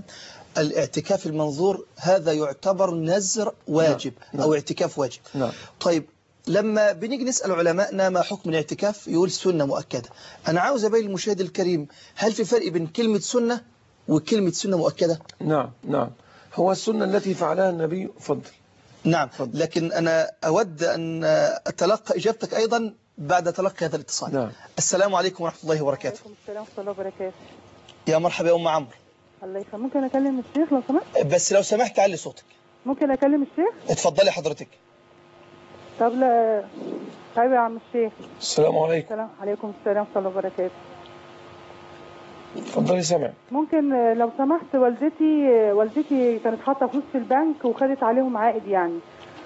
الاعتكاف المنظور هذا يعتبر نذر واجب. نعم. أو اعتكاف واجب. نعم. طيب لما بنيجي نسأل علماءنا ما حكم الاعتكاف يقول سنة مؤكدة. أنا عاوز أبين المشاهد الكريم هل في فرق بين كلمة سنة وكلمة سنة مؤكدة؟ نعم نعم، هو السنة التي فعلها النبي. فضل. نعم فضل. لكن أنا أود أن أتلقى إجابتك أيضا بعد تلقي هذا الاتصال. نعم. السلام عليكم ورحمة الله وبركاته. وعليكم السلام ورحمة الله وبركاته. يا مرحبا يا أم عمرو. الله يسلمك. ممكن أكلم الشيخ لو سمحت؟ بس لو سمحت علي صوتك. ممكن أكلم الشيخ؟ اتفضلي حضرتك. طب لا. طيب يا عم الشيخ. السلام عليكم. السلام عليكم السلام ورحمة الله وبركاته. اتفضلي سامع. ممكن لو سمحت، والدتي والدتي كانت حاطه فلوس في البنك وخدت عليهم عائد يعني،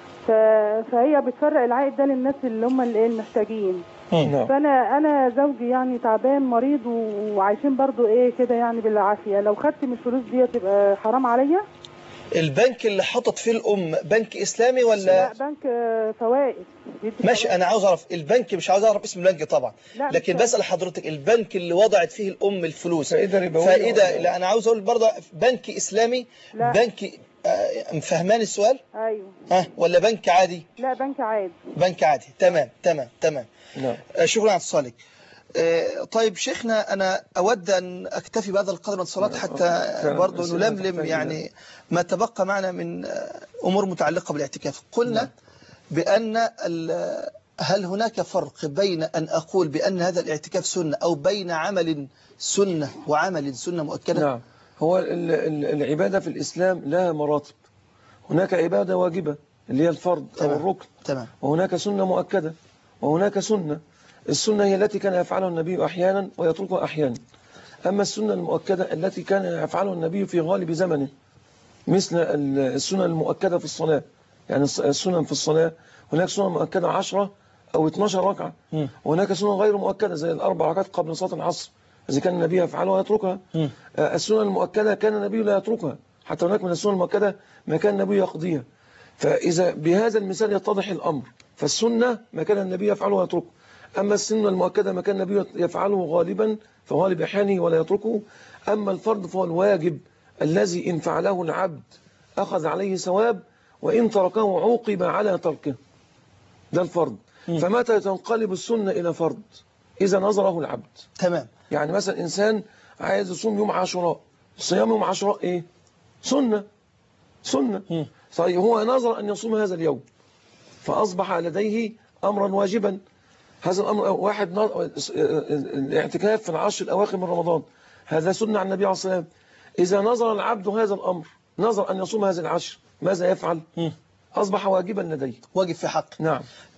فهي بتفرق العائد ده للناس اللي هم المحتاجين. فانا انا زوجي يعني تعبان مريض وعايشين برضو ايه كده يعني بالعافيه، لو خدت من الفلوس دي تبقى حرام عليا؟ البنك اللي حطت فيه الام بنك اسلامي ولا لا بنك فوائد؟ ماشي، انا عاوز اعرف البنك، مش عاوز اعرف اسم البنك طبعا، لكن بسأل حضرتك البنك اللي وضعت فيه الام الفلوس فائده ربويه فائده. لا انا عاوز اقول برضه بنك اسلامي. لا. بنك آه فهمان السؤال؟ ايوه. ها ولا بنك عادي؟ لا بنك عادي. بنك عادي. تمام تمام تمام. نعم. آه شكرا على اتصالك. آه طيب شيخنا أنا أود أن أكتفي بهذا القدر من الصلاة حتى برضه نلملم يعني ما تبقى معنا من أمور متعلقة بالاعتكاف. قلنا بأن هل هناك فرق بين أن أقول بأن هذا الاعتكاف سنة أو بين عمل سنة وعمل سنة مؤكدة؟ نعم. هو العبادة في الإسلام لها مراتب. هناك عبادة واجبة اللي هي الفرض أو الركن. تمام. وهناك سنة مؤكدة وهناك سنة. السنة هي التي كان يفعلها النبي أحيانا ويتركها أحيانا. أما السنة المؤكدة التي كان يفعلها النبي في غالب زمنه، مثل السنة المؤكدة في الصلاة، يعني السنة في الصلاة هناك سنة مؤكدة عشرة أو اثناشر ركعة، وهناك سنة غير مؤكدة زي الأربع ركعات قبل صلاة العصر إذا كان النبي يفعلها ويتركها. السنة المؤكدة كان النبي لا يتركها، حتى هناك من السنة المؤكدة ما كان النبي يقضيها. فإذا بهذا المثال يتضح الأمر، فالسنة ما كان النبي يفعله ويتركه. أما السنة المؤكدة ما كان النبي يفعله غالبا في غالب أحيانه ولا يتركه. أما الفرض فهو الواجب الذي إن فعله العبد أخذ عليه ثواب وإن تركه عوقب على تركه. ده الفرض. فمتى تنقلب السنة إلى فرض؟ إذا نظره العبد. تمام. يعني مثلا إنسان عايز يصوم يوم عاشوراء، صيام يوم عاشوراء إيه؟ سنة. سنة. طيب هو نظر أن يصوم هذا اليوم فأصبح لديه أمرا واجبا. هذا الأمر واحد الاعتكاف في العشر الأواخر من رمضان، هذا سنة عن النبي عليه الصلاة والسلام. إذا نظر العبد هذا الأمر، نظر أن يصوم هذا العشر، ماذا يفعل؟ م. أصبح واجبا لديه. واجب في حق. نعم.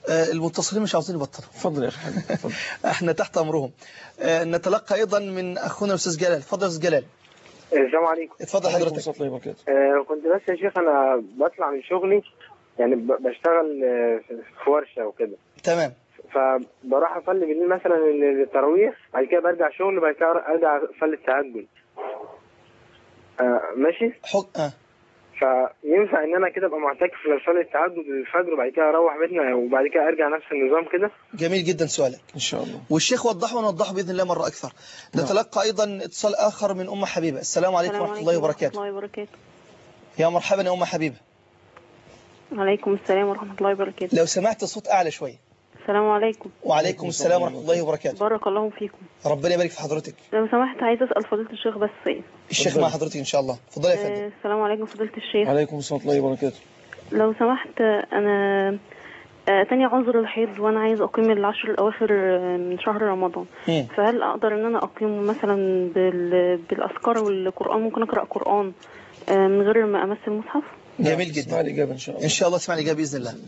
المتصلين مش عاوزين يبطلوا. اتفضل يا اخي حبيبي. احنا تحت امرهم. نتلقى ايضا من اخونا الاستاذ جلال. اتفضل يا استاذ جلال. السلام عليكم. اتفضل حضرتك. آه كنت بس يا شيخ انا بطلع من شغلي يعني بشتغل في ورشه وكده. تمام. فبروح اصلي بالليل مثلا التراويح، بعد كده برجع شغل، بعد كده ارجع اصلي التهجد. آه ماشي. حق اه فينفع ان انا كده ابقى معتكف لصلاه التهجد الفجر وبعد كده اروح بيتنا وبعد كده ارجع نفس النظام كده؟ جميل جدا سؤالك ان شاء الله، والشيخ وضحه ونوضحه باذن الله مره اكثر. نعم. نتلقى ايضا اتصال اخر من ام حبيبه. السلام عليكم ورحمه الله وبركاته. الله وبركاته. يا مرحبا يا ام حبيبه. وعليكم السلام ورحمه الله وبركاته. لو سمعت الصوت اعلى شويه. السلام عليكم. وعليكم السلام ورحمه الله وبركاته. بارك الله فيكم. ربنا يبارك في حضرتك. لو سمحت عايز اسال فضيله الشيخ بس ايه. الشيخ مع حضرتك ان شاء الله. اتفضلي يا فندم. السلام عليكم فضيله الشيخ. وعليكم السلام ورحمه الله وبركاته. لو سمحت انا تاني عذر الحيض وانا عايز اقيم العشر الاواخر من شهر رمضان. م. فهل اقدر ان انا اقيم مثلا بالاذكار والقران؟ ممكن اقرا قران من غير ما امس المصحف؟ جميل جدا. اسمع الاجابه ان شاء الله. ان شاء الله اسمع الاجابه باذن الله.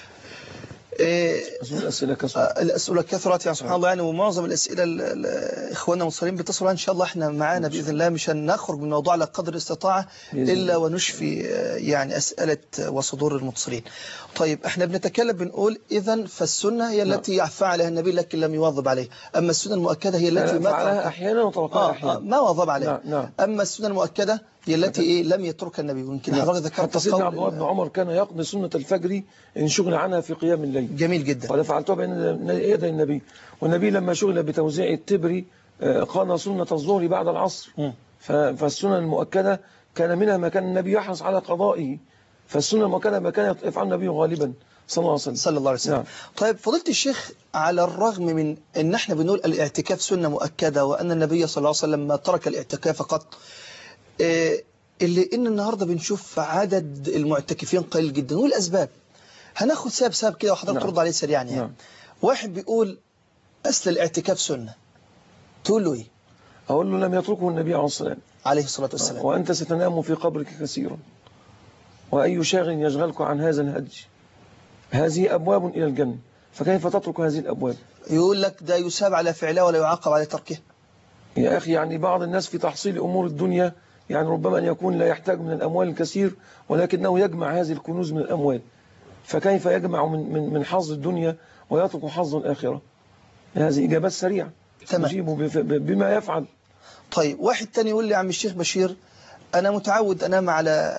الأسئلة كثرت. الأسئلة كثرت يعني سبحان الله يعني، ومعظم الأسئلة إخواننا المصريين بيتصلوا إن شاء الله إحنا معانا بإذن الله، مش هنخرج من الموضوع على قدر الاستطاعة إلا ونشفي يعني أسئلة وصدور المتصلين. طيب إحنا بنتكلم بنقول إذن فالسنة هي التي نعم. فعلها النبي لكن لم يواظب عليها، أما السنة المؤكدة هي التي ما فعلها أحيانا وتركها أحيانا ما واظب عليها. نعم. نعم. أما السنة المؤكدة هي التي إيه لم يتركها النبي. ويمكن حضرتك ذكرت حتى سيدنا عبد الله بن عمر كان يقضي سنة الفجر إن شغل عنها في قيام الليل. جميل جدا. قال فعلتها بين يدي النبي، والنبي لما شغل بتوزيع التبر قام سنة الظهر بعد العصر. م. فالسنة المؤكدة كان منها ما كان النبي يحرص على قضائه، فالسنة المؤكدة ما كان يفعل النبي غالبا صلى الله عليه وسلم. صلى الله عليه وسلم. نعم. طيب فضيلة الشيخ، على الرغم من ان احنا بنقول الاعتكاف سنة مؤكدة وان النبي صلى الله عليه وسلم ما ترك الاعتكاف قط، اللي ان النهاردة بنشوف عدد المعتكفين قليل جدا، والاسباب هناخد سبب سبب كده وحضرتك نعم. ترد عليه سريعا يعني. نعم. واحد بيقول اصل الاعتكاف سنة، تقول له ايه؟ اقول له لم يتركه النبي عليه الصلاة عليه الصلاة والسلام. وانت ستنام في قبرك كثيرا، واي شاغل يشغلك عن هذا الهدي، هذه ابواب الى الجنة، فكيف تترك هذه الابواب؟ يقول لك ده يساب على فعله ولا يعاقب على تركه. يا اخي يعني بعض الناس في تحصيل امور الدنيا يعني ربما ان يكون لا يحتاج من الاموال الكثير، ولكنه يجمع هذه الكنوز من الاموال، فكيف يجمع من من من حظ الدنيا ويترك حظ الآخرة؟ هذه إجابات سريعة تجيبه بما يفعل. طيب واحد تاني يقول لي يا عم الشيخ بشير، أنا متعود أنام على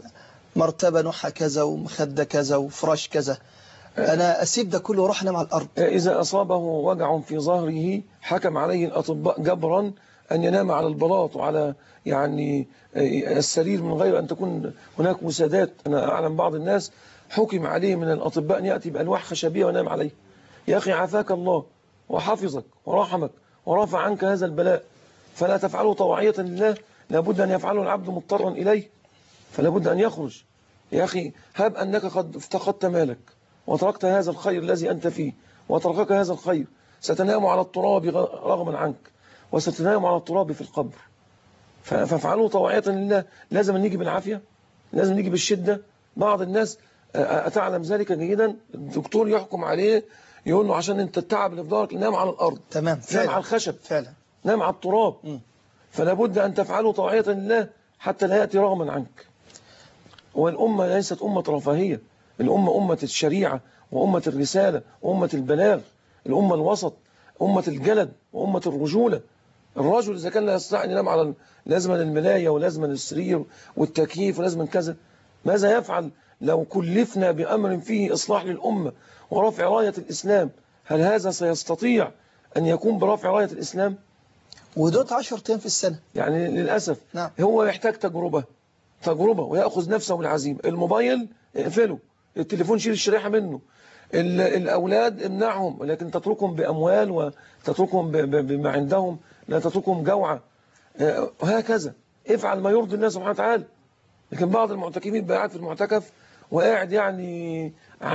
مرتبة نوعها كذا ومخدة كذا وفراش كذا، أنا أسيب ده كله وأروح أنام على الأرض. إذا أصابه وجع في ظهره حكم عليه الأطباء جبرا أن ينام على البلاط وعلى يعني السرير من غير أن تكون هناك وسادات. أنا أعلم بعض الناس حكم عليه من الأطباء أن يأتي بألواح خشبية وينام عليه. يا أخي عافاك الله وحفظك ورحمك ورفع عنك هذا البلاء، فلا تفعله طوعية لله، لابد أن يفعله العبد مضطرا إليه، فلا بد أن يخرج. يا أخي هب أنك قد افتقدت مالك وتركت هذا الخير الذي أنت فيه وتركك هذا الخير، ستنام على التراب رغما عنك وستنام على التراب في القبر، فافعله طوعية لله. لازم نيجي بالعافية، لازم نيجي بالشدة. بعض الناس أتعلم ذلك جيدا، الدكتور يحكم عليه يقول له عشان انت التعب اللي في ظهرك نام على الأرض، تمام، نام على الخشب، فعلا نام على التراب. م. فلا بد أن تفعله طوعية لله حتى لا يأتي رغما عنك. والأمة ليست أمة رفاهية، الأمة أمة الشريعة وأمة الرسالة وأمة البلاغ، الأمة الوسط، أمة الجلد وأمة الرجولة. الرجل إذا كان لا يستطيع أن ينام على لازما الملاية ولازما السرير والتكييف ولازما كذا، ماذا يفعل لو كلفنا بأمر فيه إصلاح للأمة ورفع راية الإسلام؟ هل هذا سيستطيع أن يكون برفع راية الإسلام؟ ودوت عشر أيام في السنة يعني للأسف. نعم. هو يحتاج تجربة تجربة ويأخذ نفسه بالعزيمة. الموبايل اقفله، التليفون شيل الشريحة منه، الأولاد امنعهم، لكن تتركهم بأموال وتتركهم بما عندهم، لا تتركهم جوعة، وهكذا افعل ما يرضي الله سبحانه وتعالى. لكن بعض المعتكفين قاعد في المعتكف وقاعد يعني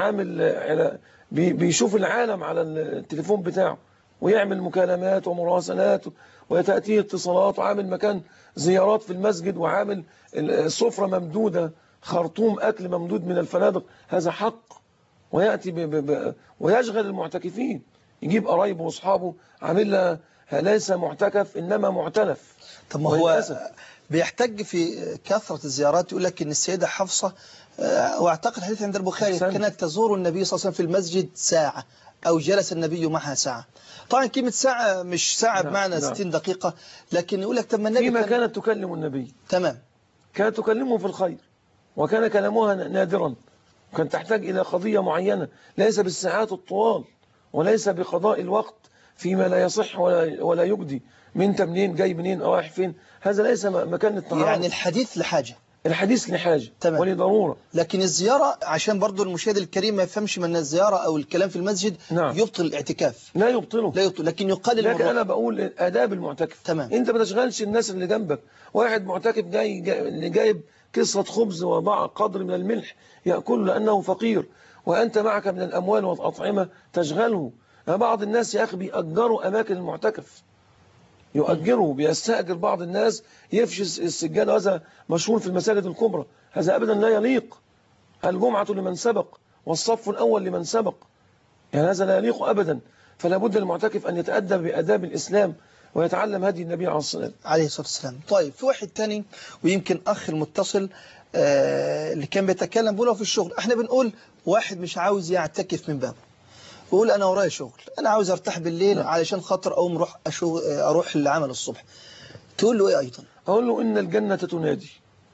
عامل بيشوف العالم على التليفون بتاعه ويعمل مكالمات ومراسلات وتأتيه اتصالات، وعامل مكان زيارات في المسجد، وعامل السفرة ممدودة، خرطوم أكل ممدود من الفنادق. هذا حق ويأتي ب ب ب ويشغل المعتكفين، يجيب قرايبه واصحابه، عامل لها ليس معتكف إنما معتلف. طب ما هو بيحتج في كثرة الزيارات، يقول لك إن السيدة حفصة واعتقد حديث عند البخاري كانت تزور النبي صلى الله عليه وسلم في المسجد ساعة أو جلس النبي معها ساعة. طبعا كلمة ساعة مش ساعة نعم بمعنى نعم. ستين دقيقة، لكن يقول لك طب ما النبي فيما كان... كانت تكلم النبي تمام، كانت تكلمه في الخير، وكان كلامها نادرا، وكانت تحتاج إلى قضية معينة، ليس بالساعات الطوال، وليس بقضاء الوقت فيما لا يصح ولا, ولا يجدي، من انت منين جاي منين او رايح فين، هذا ليس مكان التعارض. يعني الحديث لحاجة، الحديث لحاجة تمام. ولضرورة. لكن الزيارة عشان برضو المشاهد الكريم ما يفهمش من الزيارة أو الكلام في المسجد نعم. يبطل الاعتكاف، لا يبطله، لا يبطل، لكن يقلل. لكن أنا بقول آداب المعتكف. تمام. أنت ما تشغلش الناس اللي جنبك، واحد معتكف جاي, جاي جايب كسرة خبز وضع قدر من الملح يأكل لأنه فقير، وأنت معك من الأموال والأطعمة تشغله. بعض الناس يا أخي بيأجروا أماكن المعتكف، يؤجره، بيستأجر بعض الناس يفشي السجادة، وهذا مشهور في المساجد الكبرى. هذا أبدا لا يليق. الجمعة لمن سبق والصف الأول لمن سبق، يعني هذا لا يليق أبدا. فلا بد المعتكف أن يتأدب بآداب الإسلام ويتعلم هدي النبي عليه الصلاة والسلام. عليه الصلاة والسلام. طيب في واحد تاني، ويمكن أخ المتصل آه اللي كان بيتكلم بيقوله في الشغل، احنا بنقول واحد مش عاوز يعتكف من بابه، بقول أنا ورايا شغل، أنا عاوز أرتاح بالليل نعم. علشان خاطر أقوم أروح أروح العمل الصبح، تقول له إيه أيضا؟ أقول له إن الجنة تنادي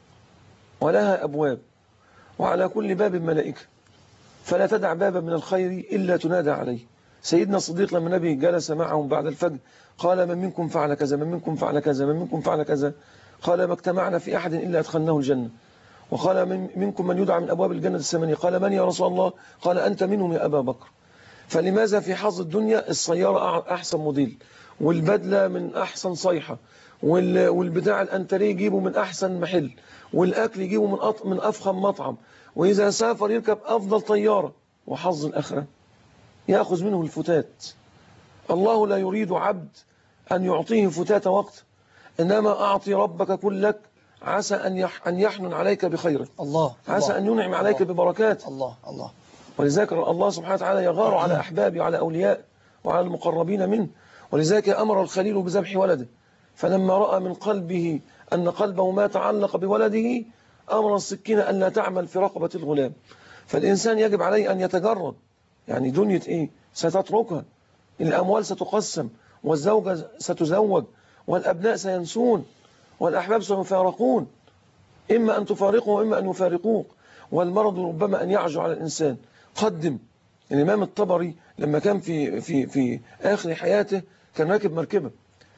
ولها أبواب، وعلى كل باب ملائكة، فلا تدع بابا من الخير إلا تنادى عليه. سيدنا الصديق لما النبي جلس معهم بعد الفجر قال من منكم فعل كذا، من منكم فعل كذا، من منكم فعل كذا، قال ما اجتمعنا في أحد إلا أدخلناه الجنة. وقال من منكم من يدعى من أبواب الجنة الثمانية، قال من يا رسول الله؟ قال أنت منهم يا أبا بكر. فلماذا في حظ الدنيا السيارة أحسن موديل، والبدلة من أحسن صيحة، والبتاع الأنتريه يجيبه من أحسن محل، والأكل يجيبه من من أفخم مطعم، وإذا سافر يركب أفضل طيارة، وحظ الآخرة يأخذ منه الفتات. الله لا يريد عبد أن يعطيه فتات وقت، إنما أعطي ربك كلك عسى أن أن يحنن عليك بخيره، الله عسى الله أن ينعم عليك الله ببركات. الله الله. ولذلك الله سبحانه وتعالى يغار على أحبابه وعلى أولياء وعلى المقربين منه، ولذلك أمر الخليل بذبح ولده، فلما رأى من قلبه أن قلبه ما تعلق بولده أمر السكينة أن لا تعمل في رقبة الغلام. فالإنسان يجب عليه أن يتجرد، يعني دنيا إيه ستتركها، الأموال ستقسم، والزوجة ستزوج، والأبناء سينسون، والأحباب سيفارقون، إما أن تفارقه وإما أن يفارقوك، والمرض ربما أن يعجو على الإنسان. قدم. الإمام الطبري لما كان في في في آخر حياته كان راكب مركبة،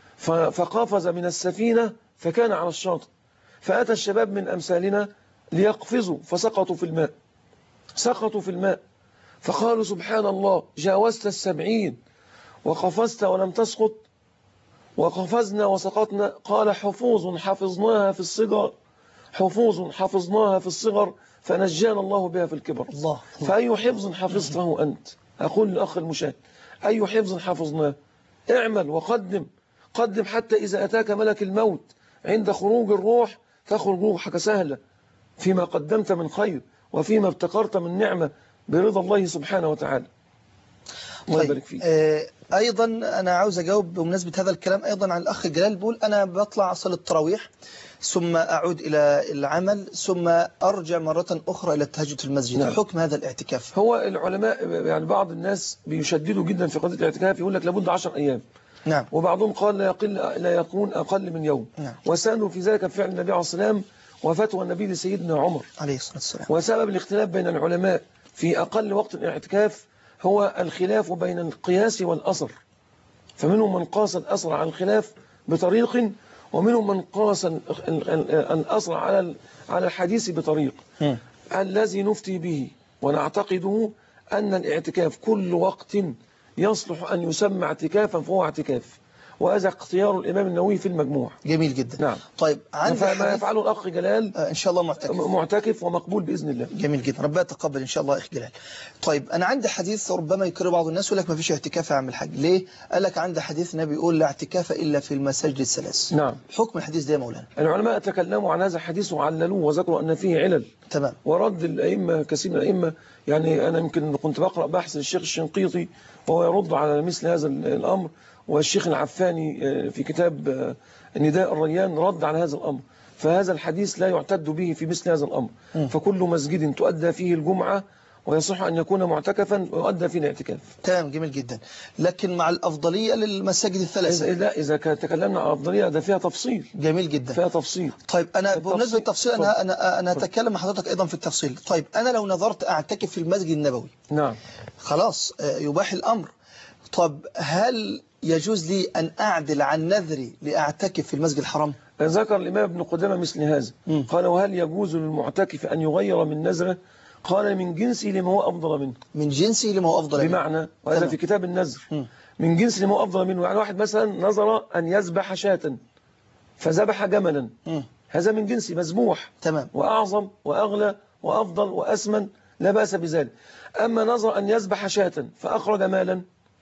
فقفز من السفينة فكان على الشاطئ، فأتى الشباب من أمثالنا ليقفزوا فسقطوا في الماء، سقطوا في الماء، فقالوا سبحان الله جاوزت السبعين وقفزت ولم تسقط، وقفزنا وسقطنا. قال حفوظ حفظناها في الصغر، حفوظ حفظناها في الصغر فنجانا الله بها في الكبر. الله. فأي حفظ حفظته أنت؟ أقول لأخ المشاهد أي حفظ حفظناه؟ اعمل وقدم، قدم حتى إذا أتاك ملك الموت عند خروج الروح تخرج روحك سهلة فيما قدمت من خير وفيما ابتكرت من نعمة برضا الله سبحانه وتعالى. الله يبارك فيك. آه أيضا أنا عاوز أجاوب بمناسبة هذا الكلام أيضا عن الأخ جلال، بيقول أنا بطلع أصل التراويح ثم أعود إلى العمل ثم أرجع مرة أخرى إلى التهجد في المسجد. نعم. حكم هذا الاعتكاف؟ هو العلماء يعني بعض الناس بيشددوا جدا في قضية الاعتكاف، يقول لك لابد عشر أيام. نعم. وبعضهم قال لا يقل لا يكون أقل من يوم. نعم. وسألوا في ذلك فعل النبي عليه الصلاة والسلام وفتوى النبي لسيدنا عمر عليه الصلاة والسلام. وسبب الاختلاف بين العلماء في أقل وقت الاعتكاف هو الخلاف بين القياس والأثر، فمنهم من قاس الأثر على الخلاف بطريق، ومنهم من قاس الأثر على على الحديث بطريق. م. الذي نفتي به ونعتقده أن الاعتكاف كل وقت يصلح أن يسمى اعتكافا فهو اعتكاف، وهذا اختيار الإمام النووي في المجموع. جميل جدا. نعم. طيب عندي ما يفعله الأخ جلال آه إن شاء الله معتكف معتكف ومقبول بإذن الله. جميل جدا، ربنا يتقبل إن شاء الله أخ جلال. طيب أنا عندي حديث ربما يكرر بعض الناس يقول لك ما فيش اعتكاف يا عم الحاج، ليه؟ قال لك عندي حديث النبي يقول لا اعتكاف إلا في المساجد الثلاث. نعم. حكم الحديث ده يا مولانا؟ العلماء تكلموا عن هذا الحديث وعللوه وذكروا أن فيه علل. تمام. ورد الأئمة كثير من الأئمة، يعني أنا يمكن كنت بقرأ بحث الشيخ الشنقيطي وهو يرد على مثل هذا الأمر، والشيخ العفاني في كتاب نداء الريان رد على هذا الأمر. فهذا الحديث لا يعتد به في مثل هذا الأمر. م. فكل مسجد تؤدى فيه الجمعة ويصح أن يكون معتكفا ويؤدى فيه الاعتكاف. تمام جميل جدا. لكن مع الأفضلية للمساجد الثلاثة. لا إذا تكلمنا عن الأفضلية ده فيها تفصيل. جميل جدا. فيها تفصيل. طيب أنا بالنسبة للتفصيل أنا أنا أنا أتكلم مع حضرتك أيضا في التفصيل. طيب أنا لو نظرت أعتكف في المسجد النبوي. نعم. خلاص يباح الأمر. طب هل يجوز لي أن أعدل عن نذري لأعتكف في المسجد الحرام؟ ذكر الإمام ابن قدامة مثل هذا. م. قال وهل يجوز للمعتكف أن يغير من نذره؟ قال من جنسي لما هو أفضل منه. من جنسي لما هو أفضل منه. بمعنى وهذا في كتاب النذر. م. من جنس لما هو أفضل منه، يعني واحد مثلا نظر أن يذبح شاة فذبح جملا. م. هذا من جنسي مذبوح. تمام. وأعظم وأغلى وأفضل وأسمن، لا بأس بذلك. أما نظر أن يذبح شاة فأخرج مالا،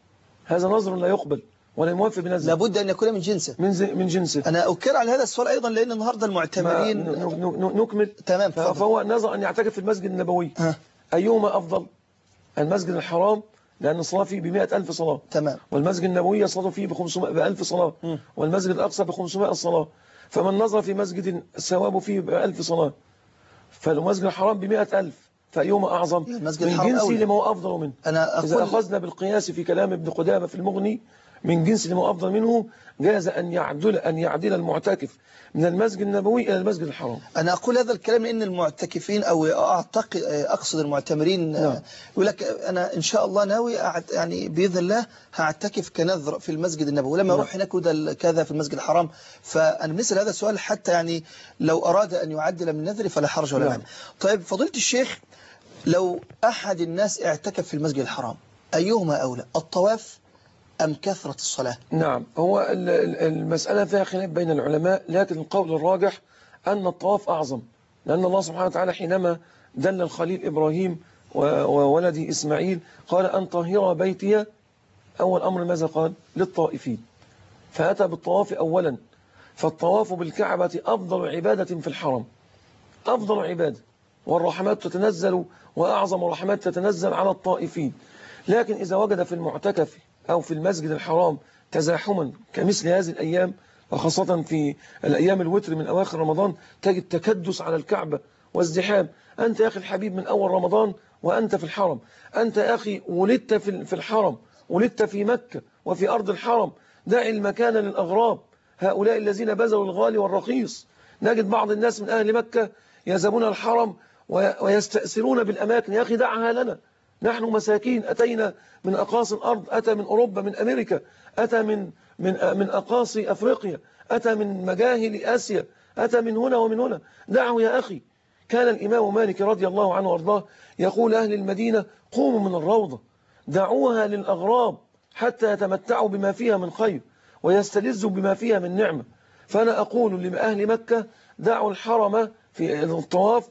هذا نظر لا يقبل ولا يوافق بنذر. لابد أن يكون من جنسه. من من جنسه. أنا أكر على هذا السؤال أيضا لأن النهاردة المعتمرين نكمل. تمام. فهو نظر أن يعتكف في المسجد النبوي. ها. أيهما أفضل؟ المسجد الحرام لأن الصلاة فيه بمئة ألف صلاة. تمام. والمسجد النبوي الصلاة فيه بخمسمائة بألف صلاة. م. والمسجد الأقصى بخمسمائة صلاة. فمن نظر في مسجد الثواب فيه بألف صلاة فالمسجد الحرام بمئة ألف، فأيهما أعظم؟ المسجد من جنسي لما هو أفضل منه. أنا إذا أخذنا بالقياس في كلام ابن قدامة في المغني من جنس لما هو أفضل منه، جاز أن يعدل أن يعدل المعتكف من المسجد النبوي إلى المسجد الحرام. أنا أقول هذا الكلام لأن المعتكفين أو أعتقد أقصد المعتمرين نعم. يقول لك أنا إن شاء الله ناوي يعني بإذن الله هعتكف كنذر في المسجد النبوي ولما نعم. أروح هناك وده كذا في المسجد الحرام. فأنا بنسأل هذا السؤال حتى يعني لو أراد أن يعدل من نذري فلا حرج ولا مانع. نعم. طيب فضيلة الشيخ، لو أحد الناس اعتكف في المسجد الحرام أيهما أولى، الطواف أم كثرة الصلاة؟ نعم، هو المسألة فيها خلاف بين العلماء، لكن القول الراجح أن الطواف أعظم، لأن الله سبحانه وتعالى حينما دل الخليل إبراهيم وولده إسماعيل قال أن طهر بيتي، أول أمر ماذا قال؟ للطائفين، فأتى بالطواف أولا. فالطواف بالكعبة أفضل عبادة في الحرم، أفضل عبادة، والرحمات تتنزل وأعظم الرحمات تتنزل على الطائفين. لكن إذا وجد في المعتكف أو في المسجد الحرام تزاحما كمثل هذه الأيام، وخاصة في الأيام الوتر من أواخر رمضان، تجد تكدس على الكعبة وازدحام. أنت يا أخي الحبيب من أول رمضان وأنت في الحرم، أنت يا أخي ولدت في الحرم، ولدت في مكة وفي أرض الحرم، دع المكان للأغراب، هؤلاء الذين بذلوا الغالي والرخيص. نجد بعض الناس من أهل مكة يذهبون الحرم ويستأثرون بالأماكن، يا أخي دعها لنا، نحن مساكين أتينا من أقاصي الأرض، أتى من أوروبا، من أمريكا، أتى من من من أقاصي أفريقيا، أتى من مجاهل آسيا، أتى من هنا ومن هنا، دعوا يا أخي. كان الإمام مالك رضي الله عنه وارضاه يقول أهل المدينة قوموا من الروضة، دعوها للأغراب حتى يتمتعوا بما فيها من خير ويستلذوا بما فيها من نعمة. فأنا أقول لأهل مكة دعوا الحرم في الطواف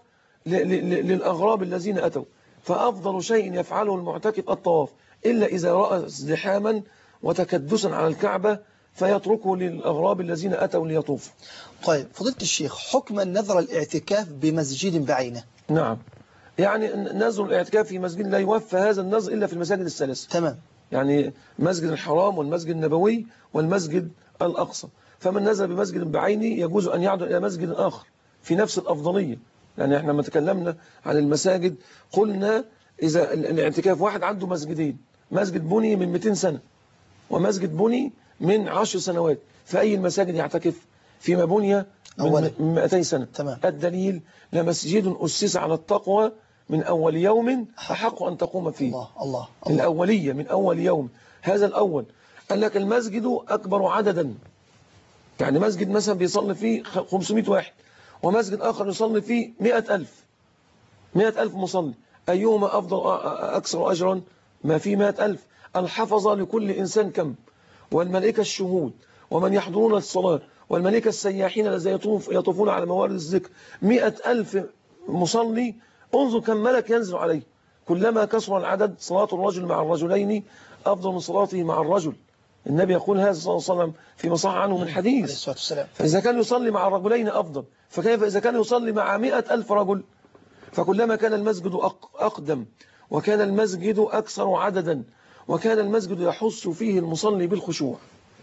للأغراب الذين أتوا، فأفضل شيء يفعله المعتكف الطواف، إلا إذا رأى ازدحاما وتكدسا على الكعبة فيتركه للأغراب الذين أتوا ليطوفوا. طيب فضيلة الشيخ، حكم النذر الاعتكاف بمسجد بعينه؟ نعم، يعني نذر الاعتكاف في مسجد لا يوفى هذا النذر إلا في المساجد الثلاثة. تمام. يعني مسجد الحرام والمسجد النبوي والمسجد الأقصى. فمن نذر بمسجد بعينه يجوز أن يعدل إلى مسجد آخر في نفس الأفضلية. يعني احنا لما تكلمنا عن المساجد قلنا إذا الاعتكاف واحد عنده مسجدين، مسجد بني من مئتين سنة ومسجد بني من عشر سنوات، فأي المساجد يعتكف؟ فيما بني من مئتين سنة. تمام. الدليل لمسجد أسس على التقوى من أول يوم أحق أن تقوم فيه. الله الله الله. الأولية من أول يوم، هذا الأول. قال لك المسجد أكبر عددا، يعني مسجد مثلا بيصلي فيه خمسمائة واحد ومسجد آخر يصلي فيه مئة ألف، مئة ألف مصلي، أيهما أفضل أكثر أجرا؟ ما فيه مئة ألف. الحفظ لكل إنسان كم، والملائكة الشهود، ومن يحضرون الصلاة والملائكة السياحين الذين يطوف يطوفون على موارد الذكر مئة ألف مصلي، انظر كم ملك ينزل عليه. كلما كثر العدد صلاة الرجل مع الرجلين أفضل من صلاته مع الرجل. النبي يقول هذا صلى الله عليه وسلم فيما صح عنه من حديث. فإذا كان يصلي مع الرجلين أفضل، فكيف إذا كان يصلي مع مئة ألف رجل؟ فكلما كان المسجد أقدم وكان المسجد أكثر عددا وكان المسجد يحس فيه المصلي بالخشوع.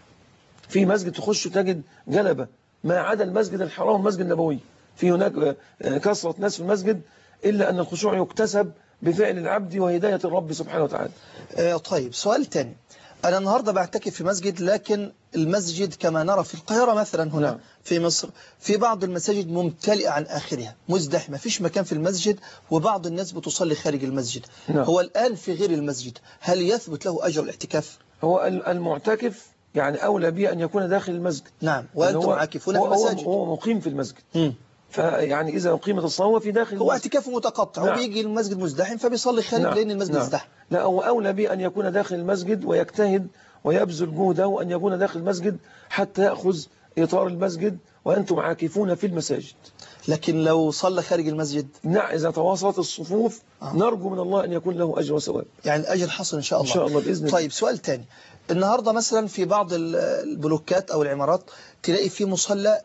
في مسجد تخش تجد جلبة، ما عدا المسجد الحرام المسجد النبوي، في هناك كثرة ناس في المسجد، إلا أن الخشوع يكتسب بفعل العبد وهداية الرب سبحانه وتعالى. آه طيب، سؤال تاني. أنا النهاردة بعتكف في مسجد، لكن المسجد كما نرى في القاهرة مثلا هنا نعم. في مصر في بعض المساجد ممتلئة عن آخرها، مزدحمة، فيش مكان في المسجد، وبعض الناس بتصلي خارج المسجد نعم. هو الآن في غير المسجد، هل يثبت له أجر الاعتكاف؟ هو المعتكف يعني أولى به أن يكون داخل المسجد. نعم، وأنتم عاكفون في المساجد. هو مقيم في المسجد. م. فيعني إذا أقيمت الصلاة هو في داخل هو اعتكاف متقطع نعم. وبيجي المسجد مزدحم فبيصلي خارج نعم. لأن المسجد نعم. ازدحم. لا، هو أولى به أن يكون داخل المسجد ويجتهد ويبذل جهده وأن يكون داخل المسجد حتى يأخذ إطار المسجد وأنتم عاكفون في المساجد. لكن لو صلى خارج المسجد نعم، إذا تواصلت الصفوف آه. نرجو من الله أن يكون له أجر وثواب. يعني الأجر حصل إن شاء الله. إن شاء الله بإذن الله. طيب، سؤال تاني. النهاردة مثلا في بعض البلوكات أو العمارات تلاقي في مصلى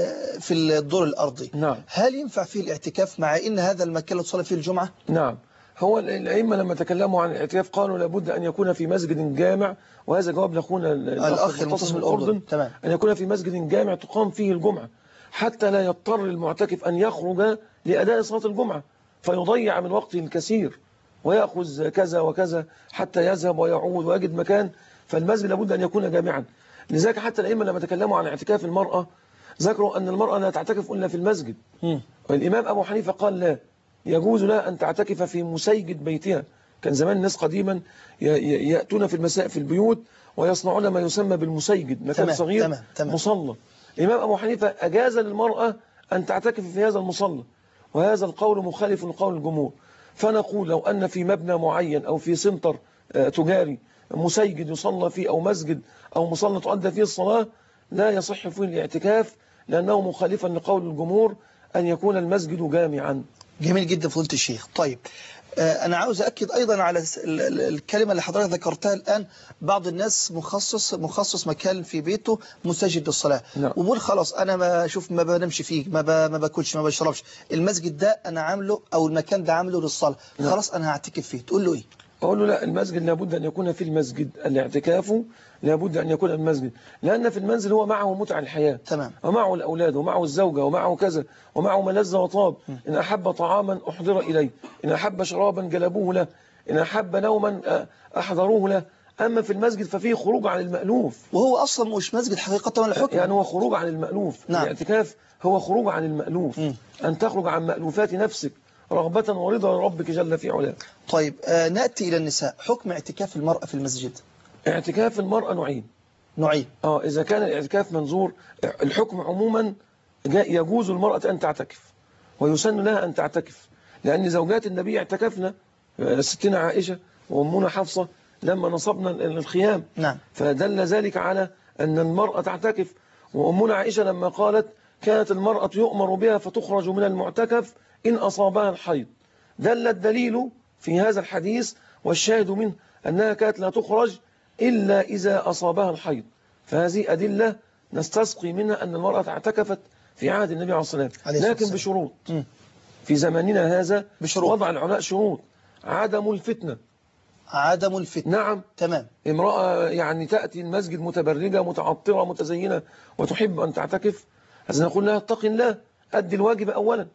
في الدور الأرضي نعم. هل ينفع فيه الاعتكاف مع إن هذا المكان اللي تصلي فيه الجمعة؟ نعم. هو الأئمة لما تكلموا عن الاعتكاف قالوا لابد أن يكون في مسجد جامع، وهذا جواب لأخونا الأخ المتصل بالأردن، تمام. أن يكون في مسجد جامع تقام فيه الجمعة حتى لا يضطر المعتكف أن يخرج لأداء صلاة الجمعة فيضيع من وقته الكثير ويأخذ كذا وكذا حتى يذهب ويعود ويجد مكان. فالمسجد لابد أن يكون جامعا. لذلك حتى الأئمة لما تكلموا عن اعتكاف المرأة ذكروا أن المرأة لا تعتكف إلا في المسجد. م. والإمام أبو حنيفة قال لا، يجوز لها أن تعتكف في مسيجد بيتها. كان زمان الناس قديما يأتون في المساء في البيوت ويصنعون ما يسمى بالمسيجد، مكان تمام صغير تمام تمام. مصلى. الإمام أبو حنيفة أجاز للمرأة أن تعتكف في هذا المصلى، وهذا القول مخالف لقول الجمهور. فنقول لو أن في مبنى معين أو في سنتر تجاري مسيجد يصلى فيه أو مسجد أو مصلى تؤدى فيه الصلاة لا يصح فيه الاعتكاف، لأنه مخالفا لقول الجمهور أن يكون المسجد جامعا. جميل جدا فضيلة الشيخ. طيب، أنا عاوز أكد أيضا على الكلمة اللي حضرتك ذكرتها الآن. بعض الناس مخصص مخصص مكان في بيته مسجد للصلاة نعم. وبقول خلاص أنا ما أشوف ما بنمشي فيه، ما ما باكلش، ما بشربش، المسجد ده أنا عامله أو المكان ده عامله للصلاة نعم. خلاص أنا هعتكف فيه، تقول له إيه؟ أقول له لا، المسجد لابد أن يكون في المسجد، الاعتكاف لابد أن يكون المسجد، لأن في المنزل هو معه متع الحياة تمام. ومعه الأولاد ومعه الزوجة ومعه كذا ومعه ملذ وطاب. إن أحب طعاما أحضر إليه، إن أحب شرابا جلبوه له، إن أحب نوما أحضروه له. أما في المسجد ففيه خروج عن المألوف، وهو أصلا مش مسجد حقيقة ولا حكم، يعني هو خروج عن المألوف نعم. الاعتكاف هو خروج عن المألوف م. أن تخرج عن مألوفات نفسك رغبة ورضا لربك جل في علاه. طيب، آه نأتي إلى النساء. حكم اعتكاف المرأة في المسجد؟ اعتكاف المرأة نوعين. نوعين اه إذا كان الاعتكاف منظور الحكم عموما يجوز المرأة أن تعتكف ويسن لها أن تعتكف، لأن زوجات النبي اعتكفنا، ستنا عائشة وأمنا حفصة لما نصبنا الخيام نعم. فدل ذلك على أن المرأة تعتكف. وأمنا عائشة لما قالت كانت المرأة يؤمر بها فتخرج من المعتكف إن أصابها الحيض، دل الدليل في هذا الحديث والشاهد منه أنها كانت لا تخرج إلا إذا أصابها الحيض. فهذه أدلة نستسقي منها أن المرأة اعتكفت في عهد النبي عليه الصلاة والسلام، لكن بشروط. م. في زماننا هذا بشروط. وضع العلماء شروط: عدم الفتنة. عدم الفتنة نعم تمام. امرأة يعني تأتي المسجد متبرجة متعطرة متزينة وتحب أن تعتكف، هذا نقول لها اتق الله، أدي الواجب أولا.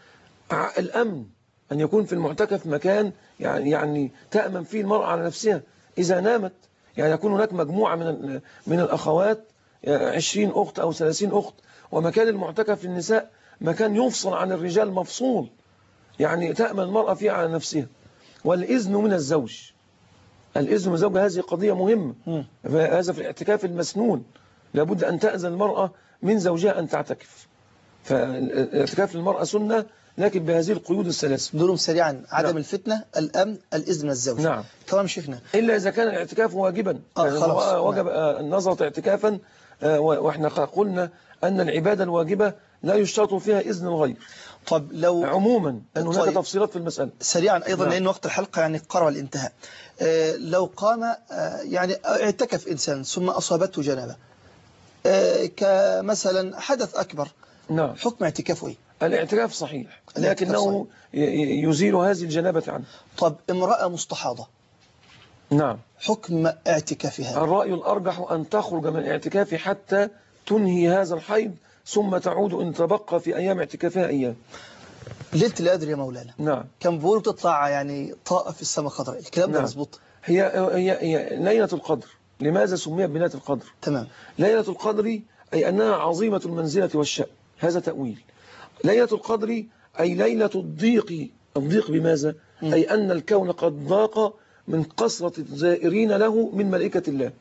الأمن، أن يكون في المعتكف مكان يعني يعني تأمن فيه المرأة على نفسها إذا نامت، يعني يكون هناك مجموعة من من الأخوات عشرين أخت أو ثلاثين أخت، ومكان المعتكف للنساء مكان يفصل عن الرجال مفصول، يعني تأمن المرأة فيه على نفسها. والإذن من الزوج، الإذن من الزوج هذه قضية مهمة. هذا في الاعتكاف المسنون لابد أن تأذن المرأة من زوجها أن تعتكف. فالاعتكاف للمرأة سنة لكن بهذه القيود الثلاثة. دورهم سريعا: عدم نعم. الفتنة، الأمن، الإذن من الزوج. نعم. تمام شيخنا. إلا إذا كان الاعتكاف واجبا. آه يعني خلاص. وجب النظرة اعتكافا، وإحنا قلنا أن العبادة الواجبة لا يشترط فيها إذن الغير. طب لو عموما أن هناك طيب. تفصيلات في المسألة. سريعا أيضا نعم. لأن وقت الحلقة يعني قرب الانتهاء. آه لو قام آه يعني اعتكف إنسان ثم أصابته جنابة، آه كمثلا حدث أكبر، نعم. حكم اعتكافه إيه؟ الاعتكاف صحيح، الاعتكاف لكنه صحيح. يزيل هذه الجنابة عنه. طب امرأة مستحاضة، نعم. حكم اعتكافها؟ الرأي الأرجح أن تخرج من الاعتكاف حتى تنهي هذا الحيض، ثم تعود إن تبقى في أيام اعتكافها أيام. ليلة القدر يا مولانا. نعم. كان بيقولوا تطلع يعني طاقة في السماء خضراء، الكلام ده نعم. مظبوط؟ هي هي هي ليلة القدر. لماذا سميت بليلة القدر؟ تمام. ليلة القدر أي أنها عظيمة المنزلة والشأن، هذا تأويل. ليلة القدر أي ليلة الضيق. الضيق بماذا؟ م. أي أن الكون قد ضاق من كثرة الزائرين له من ملائكة الله،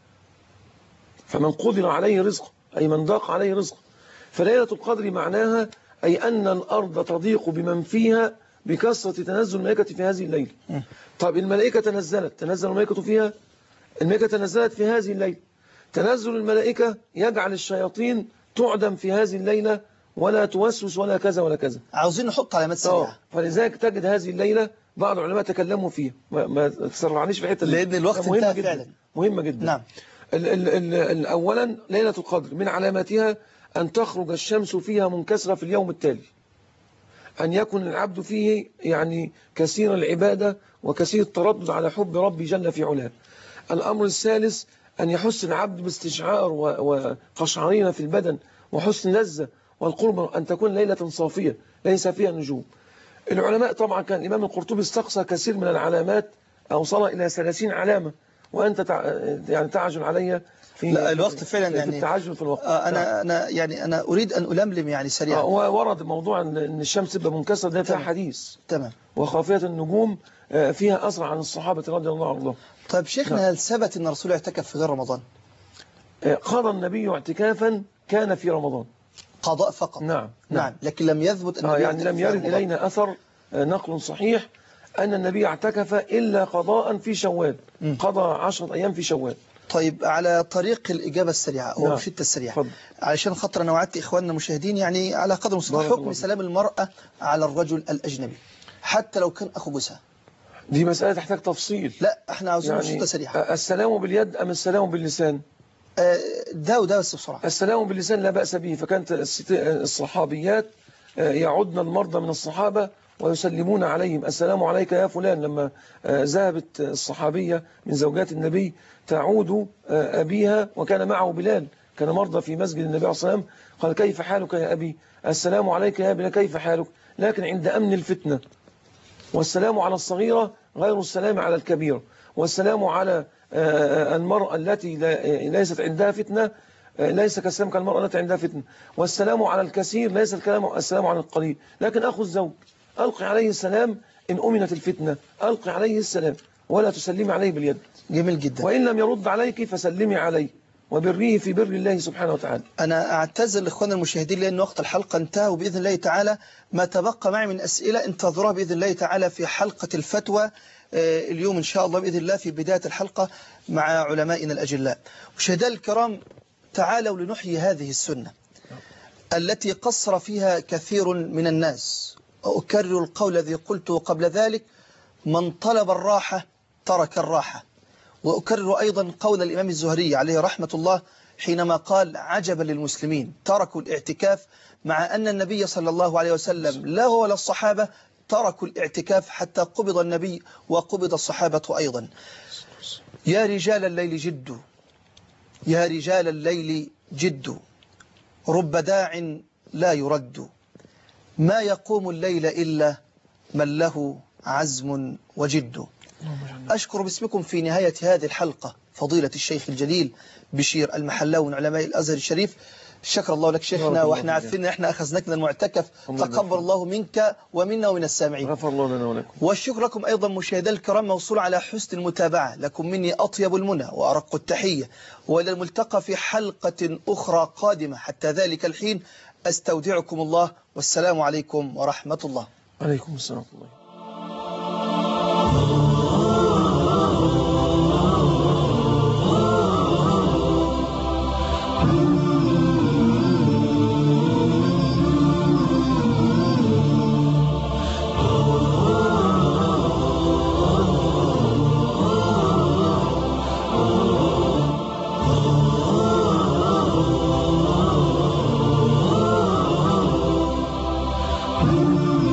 فمن قدر عليه رزق أي من ضاق عليه رزق. فليلة القدر معناها أي أن الأرض تضيق بمن فيها بكثرة تنزل الملائكة في هذه الليلة. طيب الملائكة تنزلت، تنزل الملائكة فيها، الملائكة تنزلت في هذه الليلة. تنزل الملائكة يجعل الشياطين تعدم في هذه الليلة ولا توسوس ولا كذا ولا كذا. عاوزين نحط علامات سريعة. فلذلك تجد هذه الليلة بعض العلماء تكلموا فيها، ما, ما تسرعنيش في الحته دي لأن الوقت مهمة جدا فعلا. مهمة جدا. نعم. ال ال ال أولا ليلة القدر من علاماتها أن تخرج الشمس فيها منكسرة في اليوم التالي، أن يكون العبد فيه يعني كثير العبادة وكثير التردد على حب ربي جل في علاه. الأمر الثالث أن يحس العبد باستشعار وقشعرين في البدن وحسن لذة والقرب، أن تكون ليلة صافية ليس فيها نجوم. العلماء طبعا كان الإمام القرطبي استقصى كثير من العلامات، أوصل إلى ثلاثين علامة، وأنت تع... يعني تعجل علي في لا الوقت فعلا في يعني التعجل في الوقت. آه أنا أنا يعني أنا أريد أن ألملم يعني سريعا. آه ورد موضوع أن الشمس تبقى منكسرة ده فيها حديث. تمام. وخافية النجوم فيها أسرع عن الصحابة رضي الله عنهم. طيب شيخنا، هل ثبت أن الرسول اعتكف في غير رمضان؟ قضى النبي اعتكافا كان في رمضان. قضاء فقط. نعم. نعم. لكن لم يثبت أن آه يعني لم يرد إلينا أثر نقل صحيح أن النبي اعتكف إلا قضاء في شوال. م. قضى عشرة أيام في شوال. طيب على طريق الإجابة السريعة أو نعم. الشتة السريعة، فضل. علشان خاطر أنا وعدت إخواننا المشاهدين يعني على قدر المستطاع حكم سلام المرأة على الرجل الأجنبي حتى لو كان أخو جوزها. دي مسألة تحتاج تفصيل. لا احنا عاوزين يعني شتة سريعة. السلام باليد أم السلام باللسان؟ ده وده بس بسرعة. السلام باللسان لا بأس به، فكانت الصحابيات يعودن المرضى من الصحابة ويسلمون عليهم السلام عليك يا فلان. لما ذهبت الصحابية من زوجات النبي تعود أبيها وكان معه بلال، كان مرضى في مسجد النبي عليه الصلاة والسلام، قال كيف حالك يا أبي؟ السلام عليك يا بلال كيف حالك؟ لكن عند أمن الفتنة، والسلام على الصغيرة غير السلام على الكبيرة، والسلام على المرأة التي ليست عندها فتنة ليس كالسلام كالمرأة التي عندها فتنة، والسلام على الكثير ليس الكلام السلام على القليل. لكن أخو الزوج ألقي عليه السلام إن أمنت الفتنة، ألقي عليه السلام ولا تسلمي عليه باليد. جميل جدا. وإن لم يرد عليك فسلمي عليه وبره في بر الله سبحانه وتعالى. أنا أعتذر لإخواننا المشاهدين لأن وقت الحلقة انتهى، وبإذن الله تعالى ما تبقى معي من أسئلة انتظروها بإذن الله تعالى في حلقة الفتوى اليوم إن شاء الله بإذن الله في بداية الحلقة مع علمائنا الأجلاء. مشاهدينا الكرام، تعالوا لنحيي هذه السنة التي قصر فيها كثير من الناس. وأكرر القول الذي قلته قبل ذلك: من طلب الراحة ترك الراحة. وأكرر أيضا قول الإمام الزهري عليه رحمة الله حينما قال: عجبا للمسلمين تركوا الاعتكاف مع أن النبي صلى الله عليه وسلم لا هو ولا الصحابة تركوا الاعتكاف حتى قبض النبي وقبض الصحابة أيضا. يا رجال الليل جدوا، يا رجال الليل جدوا، رب داع لا يرد، ما يقوم الليل إلا من له عزم وجد. أشكر باسمكم في نهاية هذه الحلقة فضيلة الشيخ الجليل بشير المحلاوي من علماء الأزهر الشريف. شكر الله لك شيخنا، واحنا عارفين ان احنا اخذناك من المعتكف، تقبل الله منك ومنا ومن السامعين. غفر الله لنا ولكم. والشكر لكم ايضا مشاهدينا الكرام موصول على حسن المتابعة. لكم مني اطيب المنى وارق التحية، والى الملتقى في حلقة اخرى قادمة. حتى ذلك الحين استودعكم الله، والسلام عليكم ورحمة الله. عليكم السلام ورحمة الله. Oh